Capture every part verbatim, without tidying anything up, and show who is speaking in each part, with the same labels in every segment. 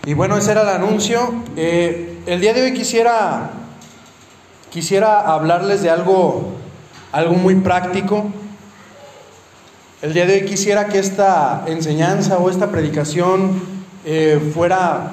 Speaker 1: Y bueno, ese era el anuncio. Eh, el día de hoy quisiera, quisiera hablarles de algo, algo muy práctico. El día de hoy quisiera que esta enseñanza o esta predicación eh, fuera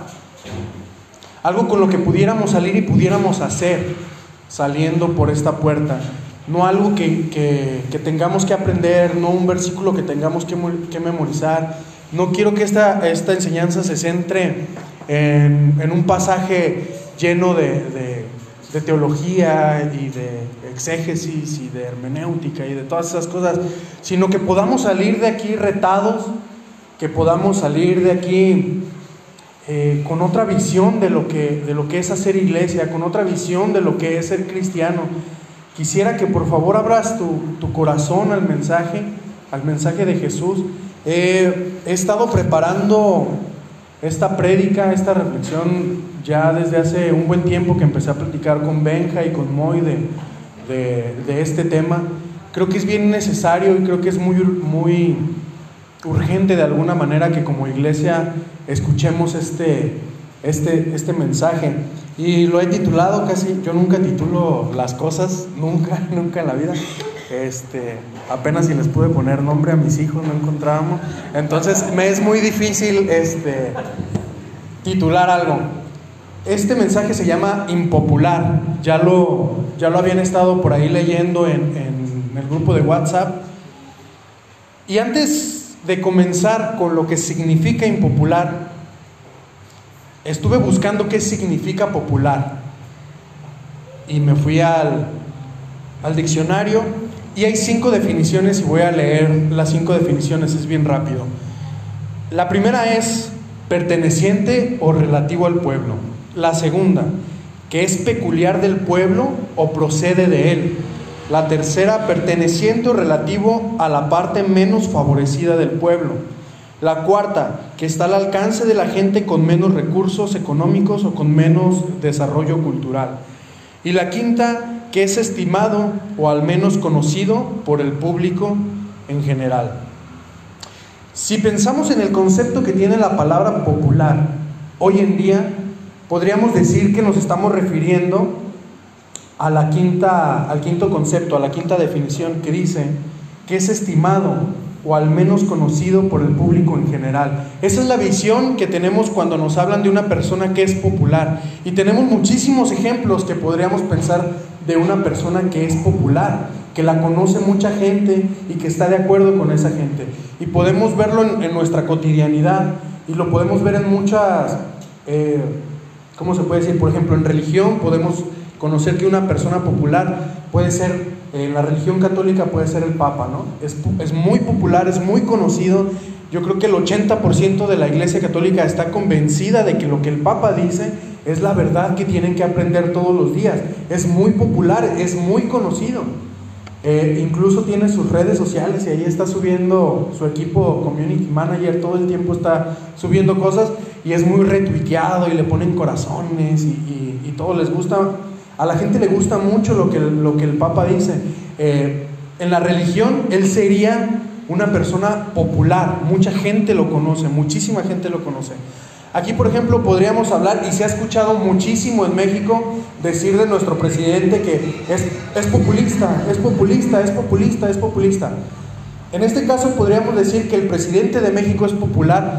Speaker 1: algo con lo que pudiéramos salir y pudiéramos hacer saliendo por esta puerta. No algo que, que, que tengamos que aprender, no un versículo que tengamos que, que memorizar. No quiero que esta, esta enseñanza se centre en, en un pasaje lleno de, de, de teología y de exégesis y de hermenéutica y de todas esas cosas, sino que podamos salir de aquí retados, que podamos salir de aquí eh, con otra visión de lo que, de lo que es hacer iglesia, con otra visión de lo que es ser cristiano. Quisiera que por favor abras tu, tu corazón al mensaje, al mensaje de Jesús. Eh, he estado preparando esta prédica, esta reflexión ya desde hace un buen tiempo que empecé a platicar con Benja y con Moy de, de, de este tema. Creo que es bien necesario y creo que es muy, muy urgente de alguna manera que como iglesia escuchemos este, este, este mensaje. Y lo he titulado casi, yo nunca titulo las cosas, nunca, nunca en la vida. Este, apenas si les pude poner nombre a mis hijos, no encontrábamos. Entonces me es muy difícil este, titular algo. Este mensaje se llama Impopular. Ya lo, ya lo habían estado por ahí leyendo en, en el grupo de WhatsApp. Y antes de comenzar con lo que significa impopular, estuve buscando qué significa popular y me fui al, al diccionario y hay cinco definiciones y voy a leer las cinco definiciones, es bien rápido. La primera es perteneciente o relativo al pueblo. La segunda, que es peculiar del pueblo o procede de él. La tercera, perteneciente o relativo a la parte menos favorecida del pueblo. La cuarta, que está al alcance de la gente con menos recursos económicos o con menos desarrollo cultural. Y la quinta, que es estimado o al menos conocido por el público en general. Si pensamos en el concepto que tiene la palabra popular, hoy en día podríamos decir que nos estamos refiriendo a la quinta, al quinto concepto, a la quinta definición que dice que es estimado o al menos conocido por el público en general. Esa es la visión que tenemos cuando nos hablan de una persona que es popular. Y tenemos muchísimos ejemplos que podríamos pensar de una persona que es popular, que la conoce mucha gente y que está de acuerdo con esa gente. Y podemos verlo en, en nuestra cotidianidad y lo podemos ver en muchas, eh, ¿cómo se puede decir? Por ejemplo, en religión podemos conocer que una persona popular puede ser, en la religión católica puede ser el Papa, ¿no? Es, es muy popular, es muy conocido. Yo creo que el ochenta por ciento de la Iglesia Católica está convencida de que lo que el Papa dice es la verdad que tienen que aprender todos los días. Es muy popular, es muy conocido. Eh, incluso tiene sus redes sociales y ahí está subiendo su equipo community manager, todo el tiempo está subiendo cosas y es muy retuiteado y le ponen corazones y, y, y todo les gusta. A la gente le gusta mucho lo que, lo que el Papa dice. Eh, en la religión, él sería una persona popular. Mucha gente lo conoce, muchísima gente lo conoce. Aquí, por ejemplo, podríamos hablar, y se ha escuchado muchísimo en México, decir de nuestro presidente que es, es populista, es populista, es populista, es populista. En este caso podríamos decir que el presidente de México es popular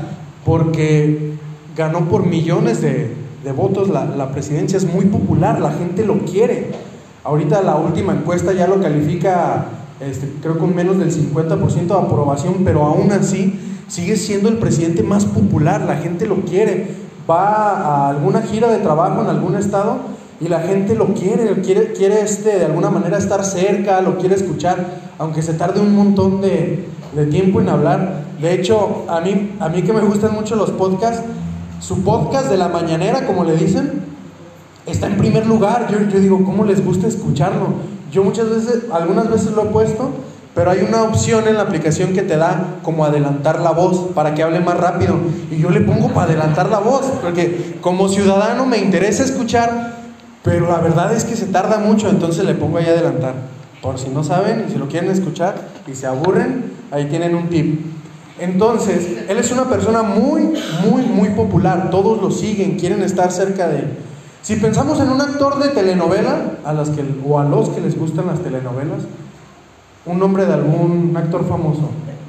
Speaker 1: porque ganó por millones de... de votos la, la presidencia, es muy popular, la gente lo quiere. Ahorita la última encuesta ya lo califica, este, creo con menos del cincuenta por ciento de aprobación, pero aún así sigue siendo el presidente más popular, la gente lo quiere. Va a alguna gira de trabajo en algún estado y la gente lo quiere, quiere, quiere este, de alguna manera estar cerca, lo quiere escuchar, aunque se tarde un montón de, de tiempo en hablar. De hecho, a mí, a mí que me gustan mucho los podcasts, su podcast de la mañanera, como le dicen, está en primer lugar. Yo, yo digo, ¿cómo les gusta escucharlo? Yo muchas veces, algunas veces lo he puesto, pero hay una opción en la aplicación que te da como adelantar la voz para que hable más rápido. Y yo le pongo para adelantar la voz, porque como ciudadano me interesa escuchar, pero la verdad es que se tarda mucho, entonces le pongo ahí adelantar. Por si no saben y si lo quieren escuchar y se aburren, ahí tienen un tip. Entonces, él es una persona muy, muy, muy popular. Todos lo siguen, quieren estar cerca de él. Si pensamos en un actor de telenovela, a las que, o a los que les gustan las telenovelas, un nombre de algún actor famoso.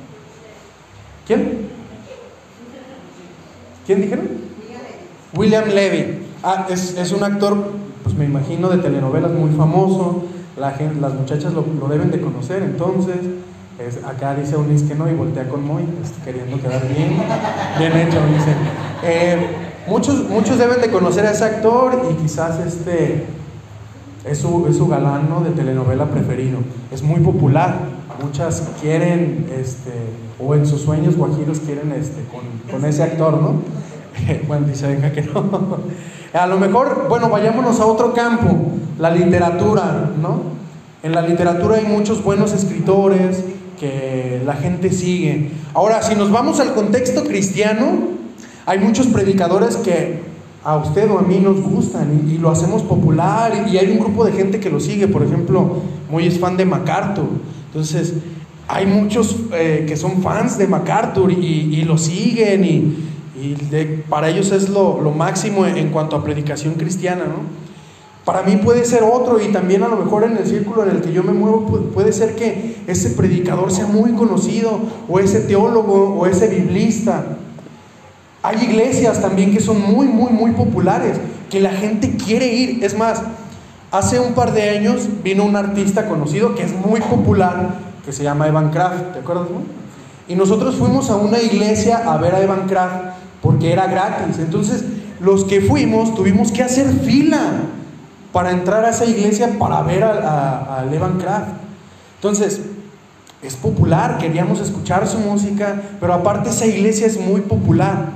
Speaker 1: ¿Quién? ¿Quién dijeron? William Levy. Ah, es, es un actor, pues me imagino, de telenovelas muy famoso. La gente, las muchachas lo, lo deben de conocer. Entonces, es, acá dice Unis que no y voltea con Moy, pues, queriendo quedar bien, bien hecho, dice. Eh, muchos, muchos deben de conocer a ese actor y quizás este es su, es su galán, ¿no?, de telenovela preferido. Es muy popular. Muchas quieren, este, o en sus sueños guajiros quieren este, con, con ese actor, ¿no? Bueno, dice, venga que no. A lo mejor, bueno, vayámonos a otro campo, la literatura, ¿no? En la literatura hay muchos buenos escritores que la gente sigue. Ahora, si nos vamos al contexto cristiano, hay muchos predicadores que a usted o a mí nos gustan y, y lo hacemos popular, y hay un grupo de gente que lo sigue. Por ejemplo, Moy es fan de MacArthur. Entonces, hay muchos eh, que son fans de MacArthur y, y lo siguen, y, y de, para ellos es lo, lo máximo en, en cuanto a predicación cristiana, ¿no? Para mí puede ser otro, y también a lo mejor en el círculo en el que yo me muevo puede ser que ese predicador sea muy conocido, o ese teólogo, o ese biblista. Hay iglesias también que son muy, muy, muy populares, que la gente quiere ir. Es más, hace un par de años vino un artista conocido que es muy popular, que se llama Evan Kraft, ¿te acuerdas, no? Y nosotros fuimos a una iglesia a ver a Evan Kraft porque era gratis. Entonces, los que fuimos tuvimos que hacer fila para entrar a esa iglesia para ver a, a, a Evan Kraft. Entonces, es popular, queríamos escuchar su música, pero aparte esa iglesia es muy popular.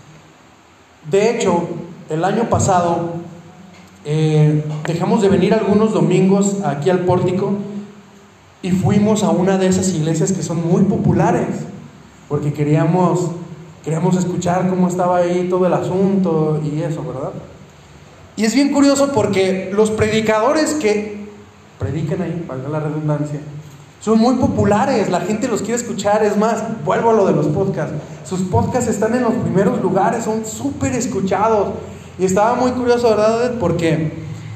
Speaker 1: De hecho, el año pasado eh, dejamos de venir algunos domingos aquí al pórtico y fuimos a una de esas iglesias que son muy populares, porque queríamos, queríamos escuchar cómo estaba ahí todo el asunto y eso, ¿verdad? Y es bien curioso porque los predicadores que predican ahí, valga la redundancia, son muy populares, la gente los quiere escuchar. Es más, vuelvo a lo de los podcasts, sus podcasts están en los primeros lugares, son súper escuchados. Y estaba muy curioso, ¿verdad? Porque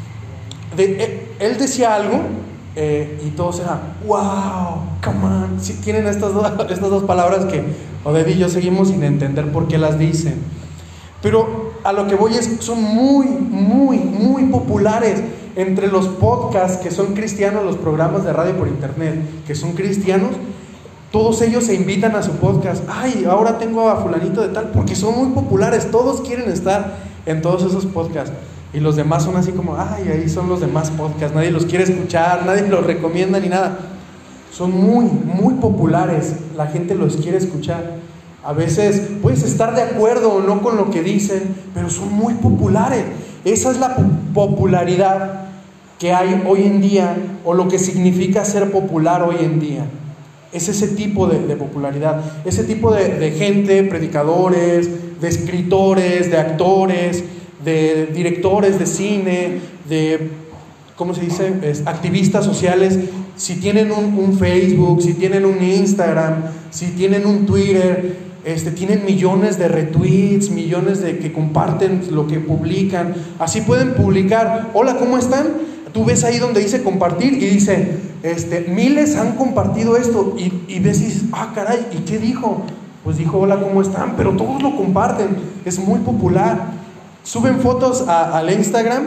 Speaker 1: de, él decía algo eh, y todos eran, wow, come on. Sí, tienen estas dos, estas dos palabras que Oded y yo seguimos sin entender por qué las dicen. Pero a lo que voy es, son muy, muy, muy populares. Entre los podcasts que son cristianos, los programas de radio por internet que son cristianos, todos ellos se invitan a su podcast. Ay, ahora tengo a fulanito de tal, porque son muy populares, todos quieren estar en todos esos podcasts. Y los demás son así como, ay, ahí son los demás podcasts, nadie los quiere escuchar, nadie los recomienda ni nada. Son muy, muy populares, la gente los quiere escuchar. A veces puedes estar de acuerdo o no con lo que dicen, pero son muy populares. Esa es la popularidad que hay hoy en día, o lo que significa ser popular hoy en día. Es ese tipo de, de popularidad, ese tipo de, de gente, predicadores, de escritores, de actores, de directores de cine, de, ¿cómo se dice?, es, activistas sociales. Si tienen un, un Facebook, si tienen un Instagram, si tienen un Twitter, Este, tienen millones de retweets, millones de que comparten lo que publican. Así pueden publicar, hola, ¿cómo están? Tú ves ahí donde dice compartir y dice, este, miles han compartido esto, y, y ves y dices, ah, caray, ¿y qué dijo? Pues dijo, hola, ¿cómo están? Pero todos lo comparten, es muy popular. Suben fotos a, al Instagram,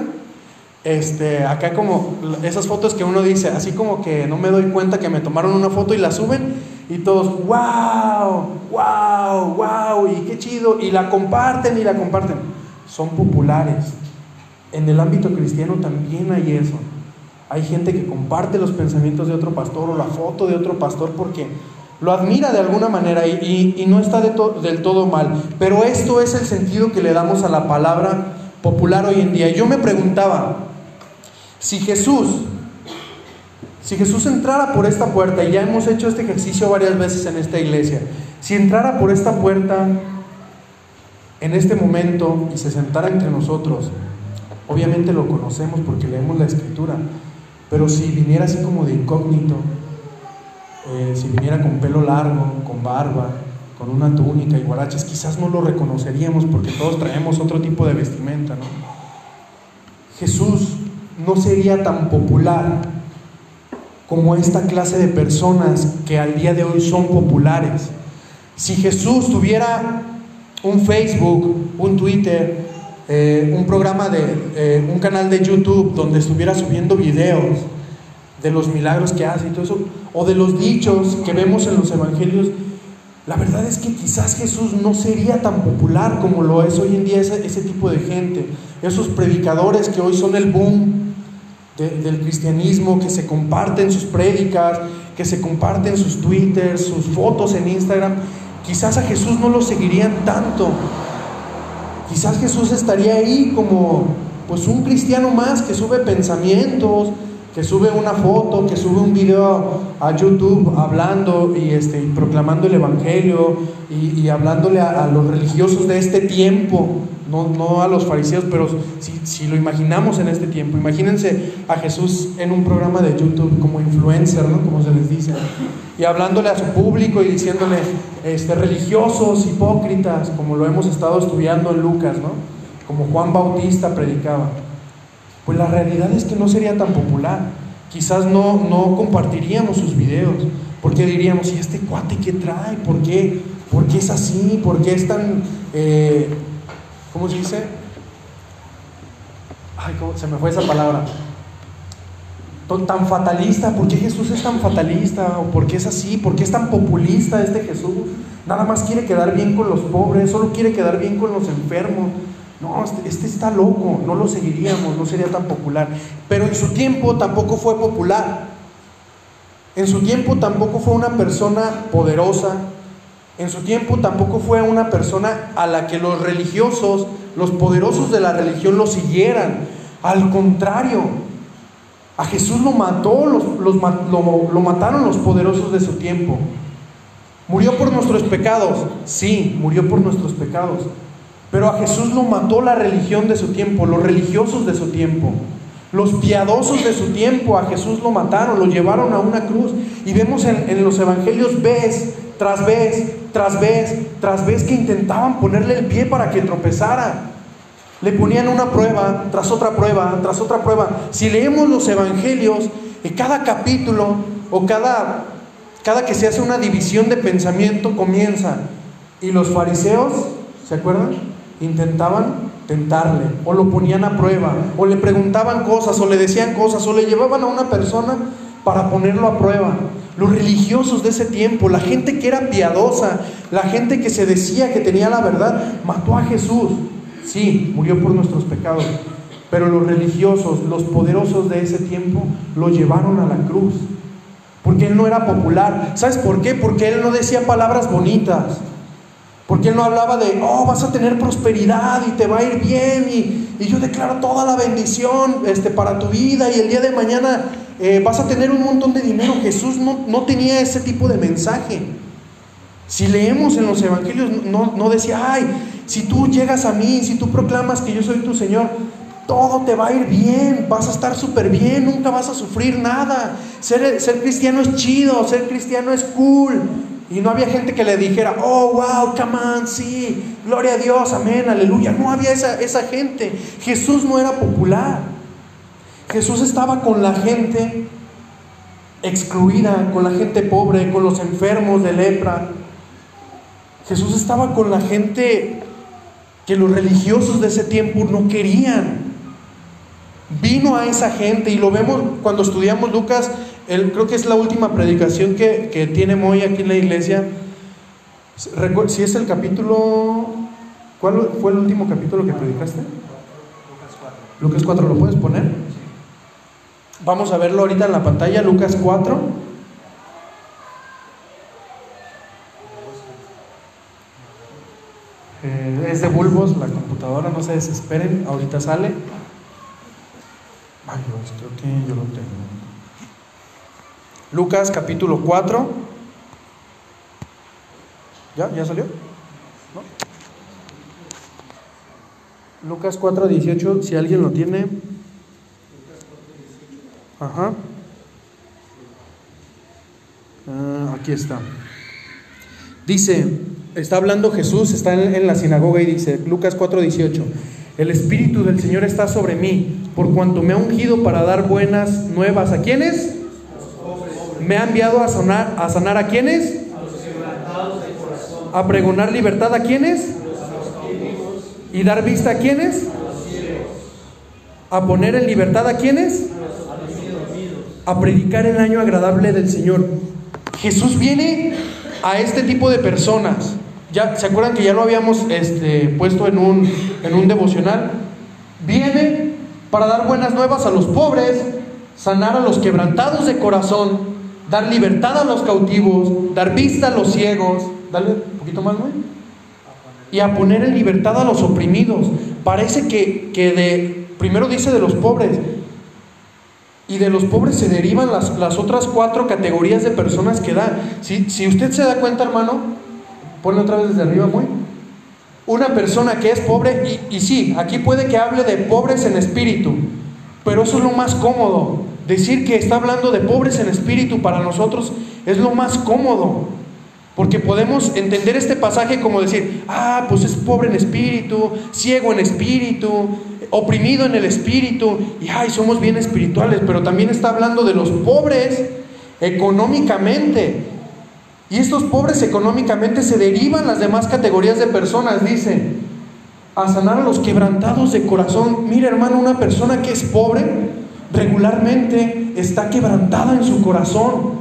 Speaker 1: este, acá como esas fotos que uno dice, así como que no me doy cuenta que me tomaron una foto, y la suben. Y todos, wow, wow, wow, y qué chido, y la comparten y la comparten. Son populares. En el ámbito cristiano también hay eso. Hay gente que comparte los pensamientos de otro pastor o la foto de otro pastor porque lo admira de alguna manera, y, y, y no está de to, del todo mal. Pero esto es el sentido que le damos a la palabra popular hoy en día. Yo me preguntaba, si Jesús... Si Jesús entrara por esta puerta, y ya hemos hecho este ejercicio varias veces en esta iglesia, si entrara por esta puerta en este momento y se sentara entre nosotros, obviamente lo conocemos porque leemos la Escritura, pero si viniera así como de incógnito, eh, si viniera con pelo largo, con barba, con una túnica y guaraches, quizás no lo reconoceríamos porque todos traemos otro tipo de vestimenta, ¿no? Jesús no sería tan popular como esta clase de personas que al día de hoy son populares. Si Jesús tuviera un Facebook, un Twitter, eh, un programa de, eh, un canal de YouTube donde estuviera subiendo videos de los milagros que hace y todo eso, o de los dichos que vemos en los evangelios, la verdad es que quizás Jesús no sería tan popular como lo es hoy en día ese, ese tipo de gente, esos predicadores que hoy son el boom de, del cristianismo, que se comparten sus prédicas, que se comparten sus twitters, sus fotos en Instagram. Quizás a Jesús no lo seguirían tanto. Quizás Jesús estaría ahí como pues un cristiano más que sube pensamientos, que sube una foto, que sube un video a YouTube hablando y, este, y proclamando el evangelio y, y hablándole a, a los religiosos de este tiempo, no, no a los fariseos, pero si, si lo imaginamos en este tiempo, imagínense a Jesús en un programa de YouTube como influencer, ¿no? Como se les dice, y hablándole a su público y diciéndole este, religiosos, hipócritas, como lo hemos estado estudiando en Lucas, ¿no? Como Juan Bautista predicaba. Pues la realidad es que no sería tan popular. Quizás no, no compartiríamos sus videos, porque diríamos, ¿y este cuate qué trae? ¿Por qué? ¿Por qué es así? ¿Por qué es tan, eh, ¿cómo se dice? Ay, ¿cómo? Se me fue esa palabra. Tan fatalista. ¿Por qué Jesús es tan fatalista? ¿O por qué es así? ¿Por qué es tan populista este Jesús? Nada más quiere quedar bien con los pobres, solo quiere quedar bien con los enfermos. No, este, este está loco, no lo seguiríamos, no sería tan popular. Pero en su tiempo tampoco fue popular. En su tiempo tampoco fue una persona poderosa. En su tiempo tampoco fue una persona a la que los religiosos, los poderosos de la religión lo siguieran. Al contrario, a Jesús lo mató, los, los, lo, lo mataron los poderosos de su tiempo. ¿Murió por nuestros pecados? Sí, murió por nuestros pecados. Pero a Jesús lo mató la religión de su tiempo, los religiosos de su tiempo, los piadosos de su tiempo. A Jesús lo mataron, lo llevaron a una cruz. Y vemos en, en los evangelios vez tras vez, tras vez, tras vez que intentaban ponerle el pie para que tropezara. Le ponían una prueba, tras otra prueba, tras otra prueba. Si leemos los evangelios, en cada capítulo o cada, cada que se hace una división de pensamiento comienza. Y los fariseos, ¿se acuerdan? Intentaban tentarle, o lo ponían a prueba, o le preguntaban cosas, o le decían cosas, o le llevaban a una persona para ponerlo a prueba. Los religiosos de ese tiempo, la gente que era piadosa, la gente que se decía que tenía la verdad, mató a Jesús. Sí, murió por nuestros pecados, pero los religiosos, los poderosos de ese tiempo, lo llevaron a la cruz, porque él no era popular. ¿Sabes por qué? Porque él no decía palabras bonitas. Porque él no hablaba de, oh, vas a tener prosperidad y te va a ir bien y, y yo declaro toda la bendición este, para tu vida y el día de mañana eh, vas a tener un montón de dinero. Jesús no, no tenía ese tipo de mensaje. Si leemos en los evangelios, no, no decía, ay, si tú llegas a mí, si tú proclamas que yo soy tu Señor, todo te va a ir bien, vas a estar súper bien, nunca vas a sufrir nada. Ser, ser cristiano es chido, ser cristiano es cool. Y no había gente que le dijera, oh, wow, come on, sí, gloria a Dios, amén, aleluya. No había esa, esa gente. Jesús no era popular. Jesús estaba con la gente excluida, con la gente pobre, con los enfermos de lepra. Jesús estaba con la gente que los religiosos de ese tiempo no querían. Vino a esa gente y lo vemos cuando estudiamos Lucas. El, creo que es la última predicación que, que tiene Moy aquí en la iglesia. Si es el capítulo, ¿cuál fue el último capítulo que predicaste? Lucas cuatro. Lucas cuatro, ¿lo puedes poner? Vamos a verlo ahorita en la pantalla, Lucas cuatro. Eh, es de bulbos la computadora, no se desesperen, ahorita sale. Ay, Dios, creo que yo lo tengo. Lucas capítulo cuatro. ¿Ya? ¿Ya salió? ¿No? Lucas cuatro dieciocho, si alguien lo tiene. Ajá. Ah, aquí está. Dice, está hablando Jesús, está en, en la sinagoga y dice, Lucas cuatro dieciocho, el Espíritu del Señor está sobre mí, por cuanto me ha ungido para dar buenas nuevas. ¿A quiénes? Me ha enviado a sanar, a sanar ¿a quiénes? A pregonar libertad ¿a quiénes? Y dar vista ¿a quiénes? A poner en libertad ¿a quiénes? A predicar el año agradable del Señor. Jesús viene a este tipo de personas. Ya, ¿se acuerdan que ya lo habíamos este, puesto en un, en un devocional? Viene para dar buenas nuevas a los pobres, sanar a los quebrantados de corazón, dar libertad a los cautivos, dar vista a los ciegos. Dale un poquito más, ¿no? Y a poner en libertad a los oprimidos. Parece que, que de, primero dice de los pobres, y de los pobres se derivan las, las otras cuatro categorías de personas que da. Si, si usted se da cuenta, hermano, ponle otra vez desde arriba, muy. Una persona que es pobre, y, y sí, aquí puede que hable de pobres en espíritu, pero eso es lo más cómodo. Decir que está hablando de pobres en espíritu para nosotros es lo más cómodo, porque podemos entender este pasaje como decir, ah, pues es pobre en espíritu, ciego en espíritu, oprimido en el espíritu, y ay, somos bien espirituales. Pero también está hablando de los pobres económicamente, y estos pobres económicamente se derivan las demás categorías de personas. Dice, a sanar a los quebrantados de corazón. Mira, hermano, una persona que es pobre regularmente está quebrantada en su corazón.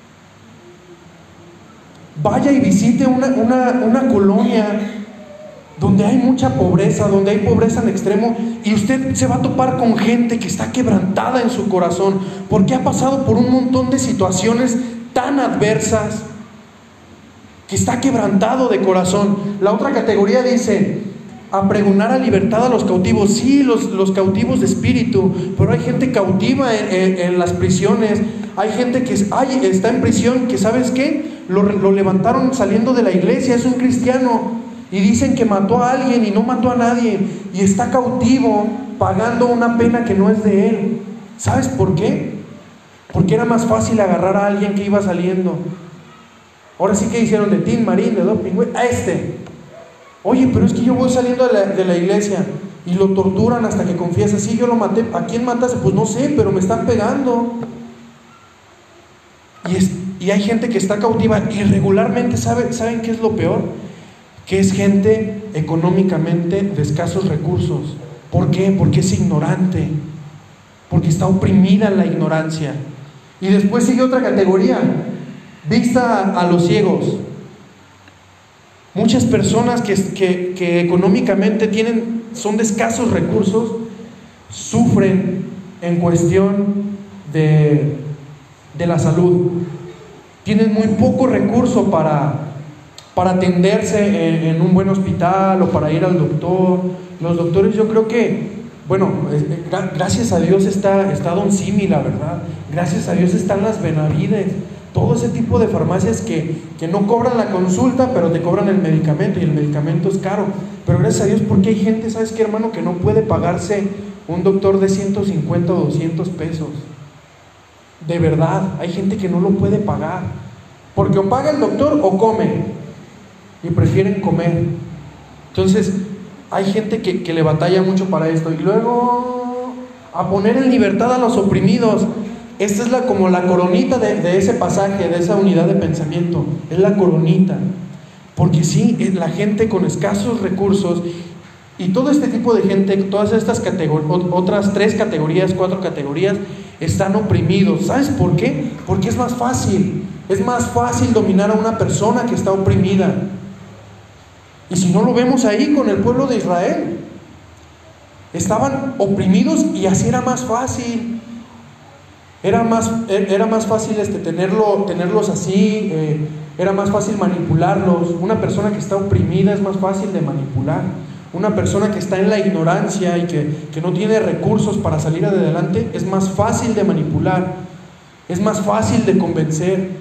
Speaker 1: Vaya y visite una, una, una colonia donde hay mucha pobreza, donde hay pobreza en extremo, y usted se va a topar con gente que está quebrantada en su corazón, porque ha pasado por un montón de situaciones tan adversas, que está quebrantado de corazón. La otra categoría dice, a pregonar a libertad a los cautivos. Sí, los, los cautivos de espíritu, pero hay gente cautiva en, en, en las prisiones. Hay gente que ay, está en prisión, que ¿sabes qué? Lo, lo levantaron saliendo de la iglesia, es un cristiano, y dicen que mató a alguien y no mató a nadie, y está cautivo pagando una pena que no es de él. ¿Sabes por qué? Porque era más fácil agarrar a alguien que iba saliendo. Ahora sí que hicieron de Tin Marín, de Doping, a este. Oye, pero es que yo voy saliendo de la, de la iglesia, y lo torturan hasta que confiesa. Sí, yo lo maté. ¿A quién mataste? Pues no sé, pero me están pegando. Y, es, y hay gente que está cautiva, y regularmente, ¿sabe, ¿saben qué es lo peor? Que es gente económicamente de escasos recursos. ¿Por qué? Porque es ignorante, porque está oprimida en la ignorancia. Y después sigue otra categoría, vista a, a los ciegos. Muchas personas que, que, que económicamente tienen, son de escasos recursos, sufren en cuestión de, de la salud. Tienen muy poco recurso para, para atenderse en, en un buen hospital o para ir al doctor. Los doctores, yo creo que, bueno, gracias a Dios está, está Don Simi, la verdad. Gracias a Dios están las Benavides. Todo ese tipo de farmacias que, que no cobran la consulta, pero te cobran el medicamento, y el medicamento es caro. Pero gracias a Dios, porque hay gente, ¿sabes qué, hermano? Que no puede pagarse un doctor de ciento cincuenta o doscientos pesos. De verdad, hay gente que no lo puede pagar, porque o paga el doctor o come, y prefieren comer. Entonces, hay gente que, que le batalla mucho para esto. Y luego, a poner en libertad a los oprimidos. Esta es la, como la coronita de, de ese pasaje, de esa unidad de pensamiento. Es la coronita. Porque sí, la gente con escasos recursos, y todo este tipo de gente, todas estas categorías, otras tres categorías, cuatro categorías, están oprimidos. ¿Sabes por qué? Porque es más fácil. Es más fácil dominar a una persona que está oprimida. Y si no, lo vemos ahí con el pueblo de Israel. Estaban oprimidos y así era más fácil. Era más, era más fácil este, tenerlo, tenerlos así, eh, era más fácil manipularlos. Una persona que está oprimida es más fácil de manipular. Una persona que está en la ignorancia y que, que no tiene recursos para salir adelante es más fácil de manipular, es más fácil de convencer.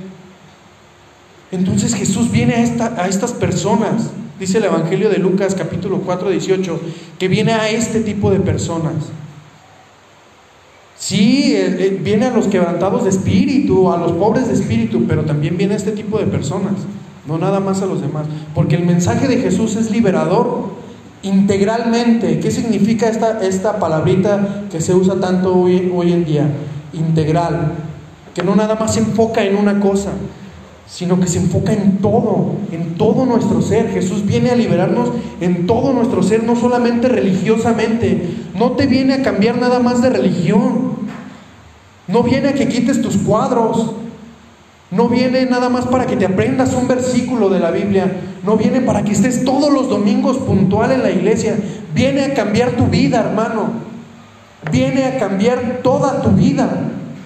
Speaker 1: Entonces Jesús viene a, esta, a estas personas. Dice el Evangelio de Lucas capítulo cuatro, dieciocho, que viene a este tipo de personas. Sí, eh, viene a los quebrantados de espíritu, a los pobres de espíritu, pero también viene a este tipo de personas. no nada más a los demás, porque el mensaje de Jesús es liberador integralmente. ¿Qué significa esta, esta palabrita que se usa tanto hoy, hoy en día? Integral, que no nada más se enfoca en una cosa, sino que se enfoca en todo, en todo nuestro ser. Jesús viene a liberarnos en todo nuestro ser, no solamente religiosamente. No te viene a cambiar nada más de religión, no viene a que quites tus cuadros, no viene nada más para que te aprendas un versículo de la Biblia, no viene para que estés todos los domingos puntual en la iglesia. Viene a cambiar tu vida, hermano, viene a cambiar toda tu vida.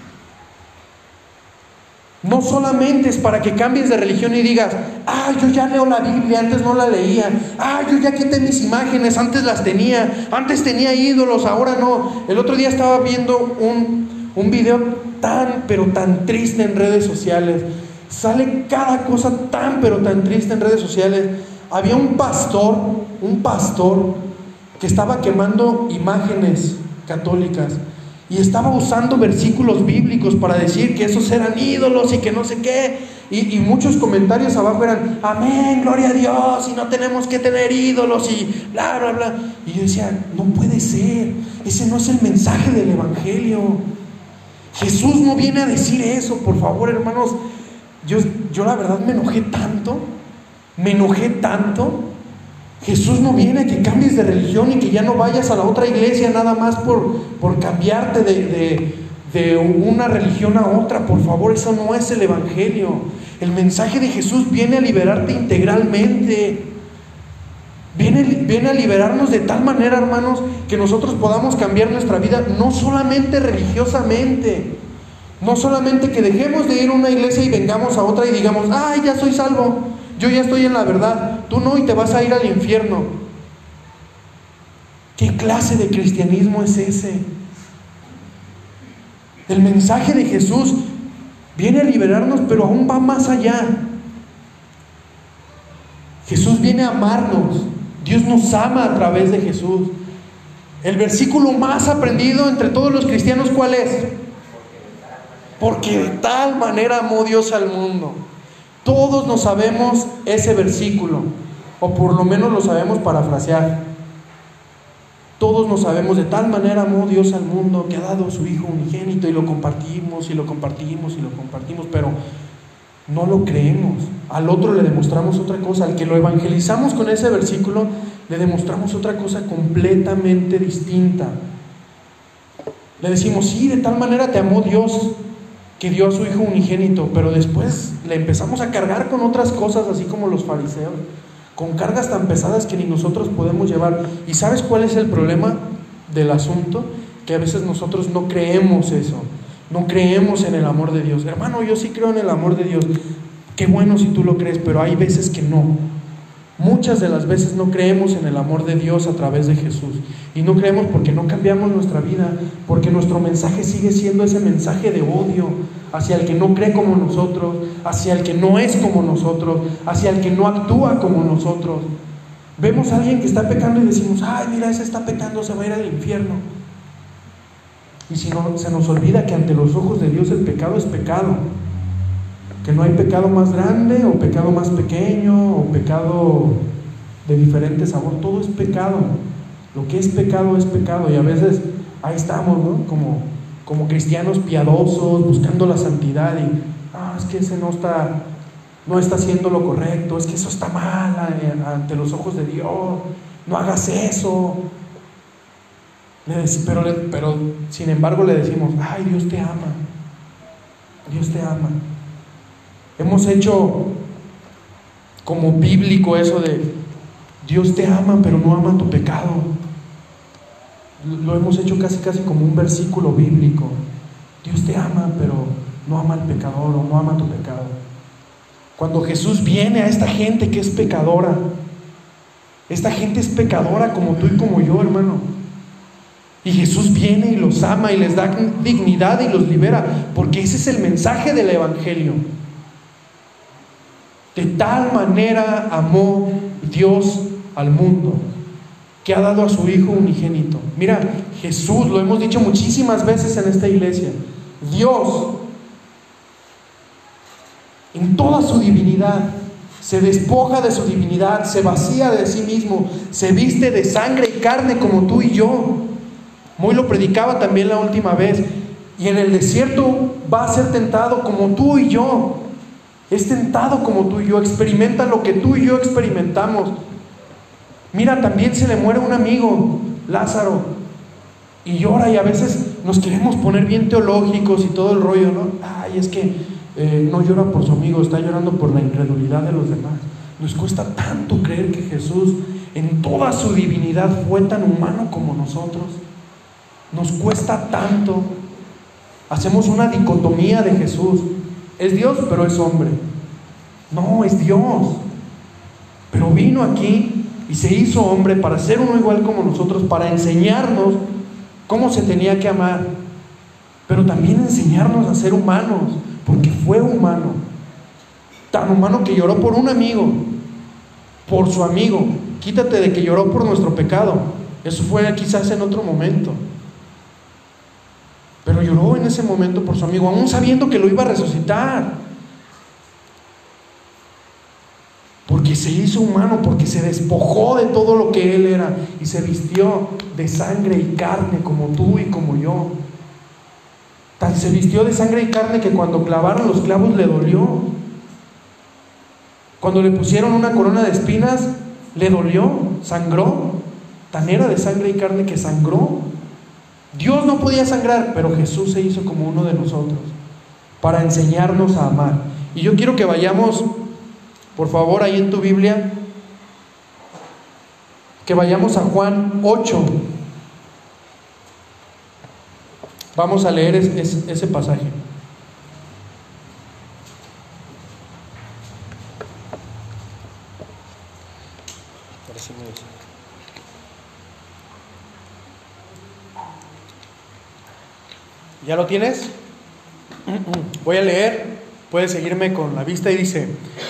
Speaker 1: No solamente es para que cambies de religión y digas: ah, yo ya leo la Biblia, antes no la leía. Ah, yo ya quité mis imágenes, antes las tenía. Antes tenía ídolos, ahora no. El otro día estaba viendo un, un video tan, pero tan triste en redes sociales. Sale cada cosa tan, pero tan triste en redes sociales. Había un pastor, un pastor que estaba quemando imágenes católicas y estaba usando versículos bíblicos para decir que esos eran ídolos y que no sé qué. Y, y muchos comentarios abajo eran: amén, gloria a Dios, y no tenemos que tener ídolos y bla, bla, bla. Y yo decía: no puede ser, ese no es el mensaje del Evangelio. Jesús no viene a decir eso, por favor, hermanos. Yo, yo la verdad me enojé tanto, me enojé tanto. Jesús no viene a que cambies de religión y que ya no vayas a la otra iglesia nada más por, por cambiarte de, de, de una religión a otra. Por favor, eso no es el Evangelio. El mensaje de Jesús viene a liberarte integralmente. Viene, viene a liberarnos de tal manera, hermanos, que nosotros podamos cambiar nuestra vida, no solamente religiosamente, no solamente que dejemos de ir a una iglesia y vengamos a otra y digamos: ay, ya soy salvo, yo ya estoy en la verdad. Tú no, y te vas a ir al infierno. ¿Qué clase de cristianismo es ese? El mensaje de Jesús viene a liberarnos, pero aún va más allá. Jesús viene a amarnos. Dios nos ama a través de Jesús. El versículo más aprendido entre todos los cristianos, ¿cuál es? Porque de tal manera amó Dios al mundo. Todos nos sabemos ese versículo, o por lo menos lo sabemos parafrasear. Todos nos sabemos: de tal manera amó Dios al mundo que ha dado a su Hijo unigénito, y lo compartimos y lo compartimos y lo compartimos, pero no lo creemos. Al otro le demostramos otra cosa. Al que lo evangelizamos con ese versículo, le demostramos otra cosa completamente distinta. Le decimos: sí, de tal manera te amó Dios que dio a su Hijo unigénito, pero después le empezamos a cargar con otras cosas, así como los fariseos, con cargas tan pesadas que ni nosotros podemos llevar. ¿Y sabes cuál es el problema del asunto? Que a veces nosotros no creemos eso, no creemos en el amor de Dios. Hermano, yo sí creo en el amor de Dios. Qué bueno si tú lo crees, pero hay veces que no. Muchas de las veces no creemos en el amor de Dios a través de Jesús. Y no creemos porque no cambiamos nuestra vida, porque nuestro mensaje sigue siendo ese mensaje de odio hacia el que no cree como nosotros, hacia el que no es como nosotros, hacia el que no actúa como nosotros. Vemos a alguien que está pecando y decimos: ay, mira, ese está pecando, se va a ir al infierno. Y si no, se nos olvida que ante los ojos de Dios el pecado es pecado, que no hay pecado más grande o pecado más pequeño o pecado de diferente sabor. Todo es pecado. Lo que es pecado es pecado. Y a veces ahí estamos, ¿no? Como, como cristianos piadosos, buscando la santidad, y ah, es que ese no está, no está haciendo lo correcto, es que eso está mal ante los ojos de Dios, no hagas eso. Pero, pero sin embargo le decimos: ay, Dios te ama, Dios te ama. Hemos hecho como bíblico eso de: Dios te ama, pero no ama tu pecado. Lo hemos hecho casi casi como un versículo bíblico. Dios te ama, pero no ama al pecador, o no ama tu pecado. Cuando Jesús viene a esta gente que es pecadora, esta gente es pecadora como tú y como yo, hermano. Y Jesús viene y los ama y les da dignidad y los libera, porque ese es el mensaje del Evangelio. De tal manera amó Dios al mundo, que ha dado a su Hijo unigénito. Mira, Jesús, lo hemos dicho muchísimas veces en esta iglesia, Dios, en toda su divinidad, se despoja de su divinidad, se vacía de sí mismo, se viste de sangre y carne como tú y yo. Moy lo predicaba también la última vez. Y en el desierto va a ser tentado como tú y yo. Es tentado como tú y yo, experimenta lo que tú y yo experimentamos. Mira, también se le muere un amigo, Lázaro, y llora, y a veces nos queremos poner bien teológicos y todo el rollo, ¿no? Ay, es que eh, no llora por su amigo, está llorando por la incredulidad de los demás. Nos cuesta tanto creer que Jesús en toda su divinidad fue tan humano como nosotros. Nos cuesta tanto. Hacemos una dicotomía de Jesús. Es Dios, pero es hombre. No, es Dios. Pero vino aquí y se hizo hombre para ser uno igual como nosotros, para enseñarnos cómo se tenía que amar, pero también enseñarnos a ser humanos, porque fue humano. Tan humano que lloró por un amigo, por su amigo. Quítate de que lloró por nuestro pecado. Eso fue quizás en otro momento. Pero lloró en ese momento por su amigo, aún sabiendo que lo iba a resucitar. Porque se hizo humano, porque se despojó de todo lo que él era y se vistió de sangre y carne como tú y como yo. Tan se vistió de sangre y carne que cuando clavaron los clavos le dolió. Cuando le pusieron una corona de espinas, le dolió, sangró. Tan era de sangre y carne que sangró. Dios no podía sangrar, pero Jesús se hizo como uno de nosotros para enseñarnos a amar. Y yo quiero que vayamos, por favor, ahí en tu Biblia, que vayamos a Juan ocho. Vamos a leer es, es, ese pasaje. ¿Ya lo tienes? Voy a leer, puedes seguirme con la vista y dice: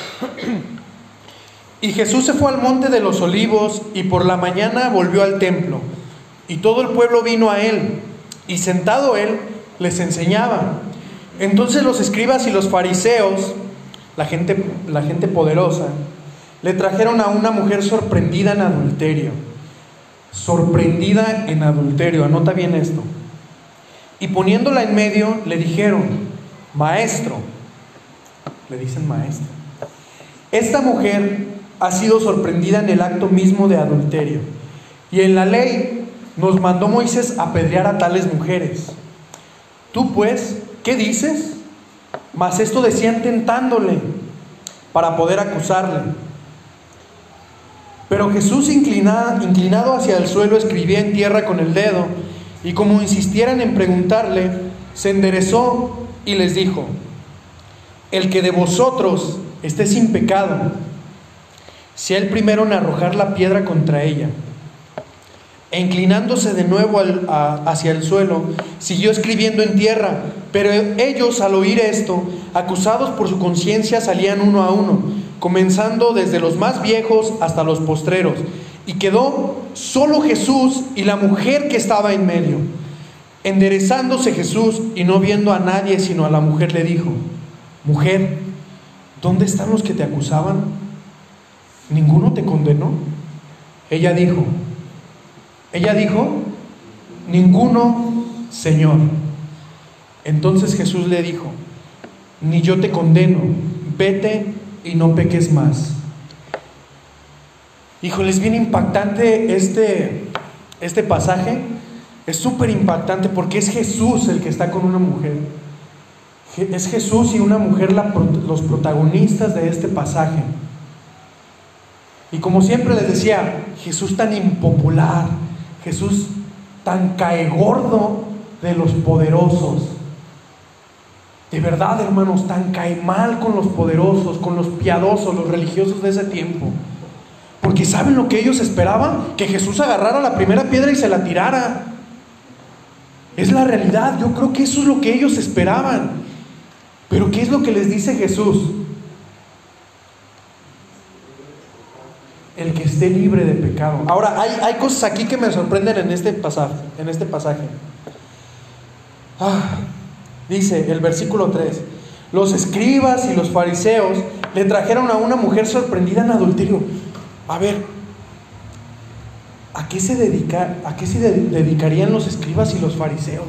Speaker 1: y Jesús se fue al monte de los olivos y por la mañana volvió al templo y todo el pueblo vino a él y sentado él les enseñaba. Entonces los escribas y los fariseos, la gente, la gente poderosa, le trajeron a una mujer sorprendida en adulterio. Sorprendida en adulterio, anota bien esto. Y poniéndola en medio, le dijeron: maestro, le dicen maestro, esta mujer ha sido sorprendida en el acto mismo de adulterio. Y en la ley nos mandó Moisés apedrear a tales mujeres. Tú pues, ¿qué dices? Mas esto decían tentándole para poder acusarle. Pero Jesús, inclinado, inclinado hacia el suelo, escribía en tierra con el dedo, y como insistieran en preguntarle, se enderezó y les dijo: el que de vosotros esté sin pecado, sea el primero en arrojar la piedra contra ella. E inclinándose de nuevo al, a, hacia el suelo, siguió escribiendo en tierra. Pero ellos, al oír esto, acusados por su conciencia, salían uno a uno, comenzando desde los más viejos hasta los postreros. Y quedó solo Jesús y la mujer que estaba en medio. Enderezándose Jesús y no viendo a nadie sino a la mujer, le dijo: mujer, ¿dónde están los que te acusaban? ¿Ninguno te condenó? Ella dijo, ella dijo, ninguno, Señor. Entonces Jesús le dijo: ni yo te condeno, vete y no peques más. Híjole, es bien impactante este, este pasaje. Es súper impactante porque es Jesús el que está con una mujer. Es Jesús y una mujer la, los protagonistas de este pasaje. Y como siempre les decía, Jesús tan impopular, Jesús tan caegordo de los poderosos. De verdad, hermanos, tan cae mal con los poderosos, con los piadosos, los religiosos de ese tiempo. Porque ¿saben lo que ellos esperaban? Que Jesús agarrara la primera piedra y se la tirara. Es la realidad, yo creo que eso es lo que ellos esperaban. Pero ¿qué es lo que les dice Jesús? El que esté libre de pecado. Ahora, hay, hay cosas aquí que me sorprenden en este pasaje. En este pasaje. Ah, dice el versículo tres: los escribas y los fariseos le trajeron a una mujer sorprendida en adulterio. A ver, ¿a qué se dedica, a qué se de, dedicarían los escribas y los fariseos?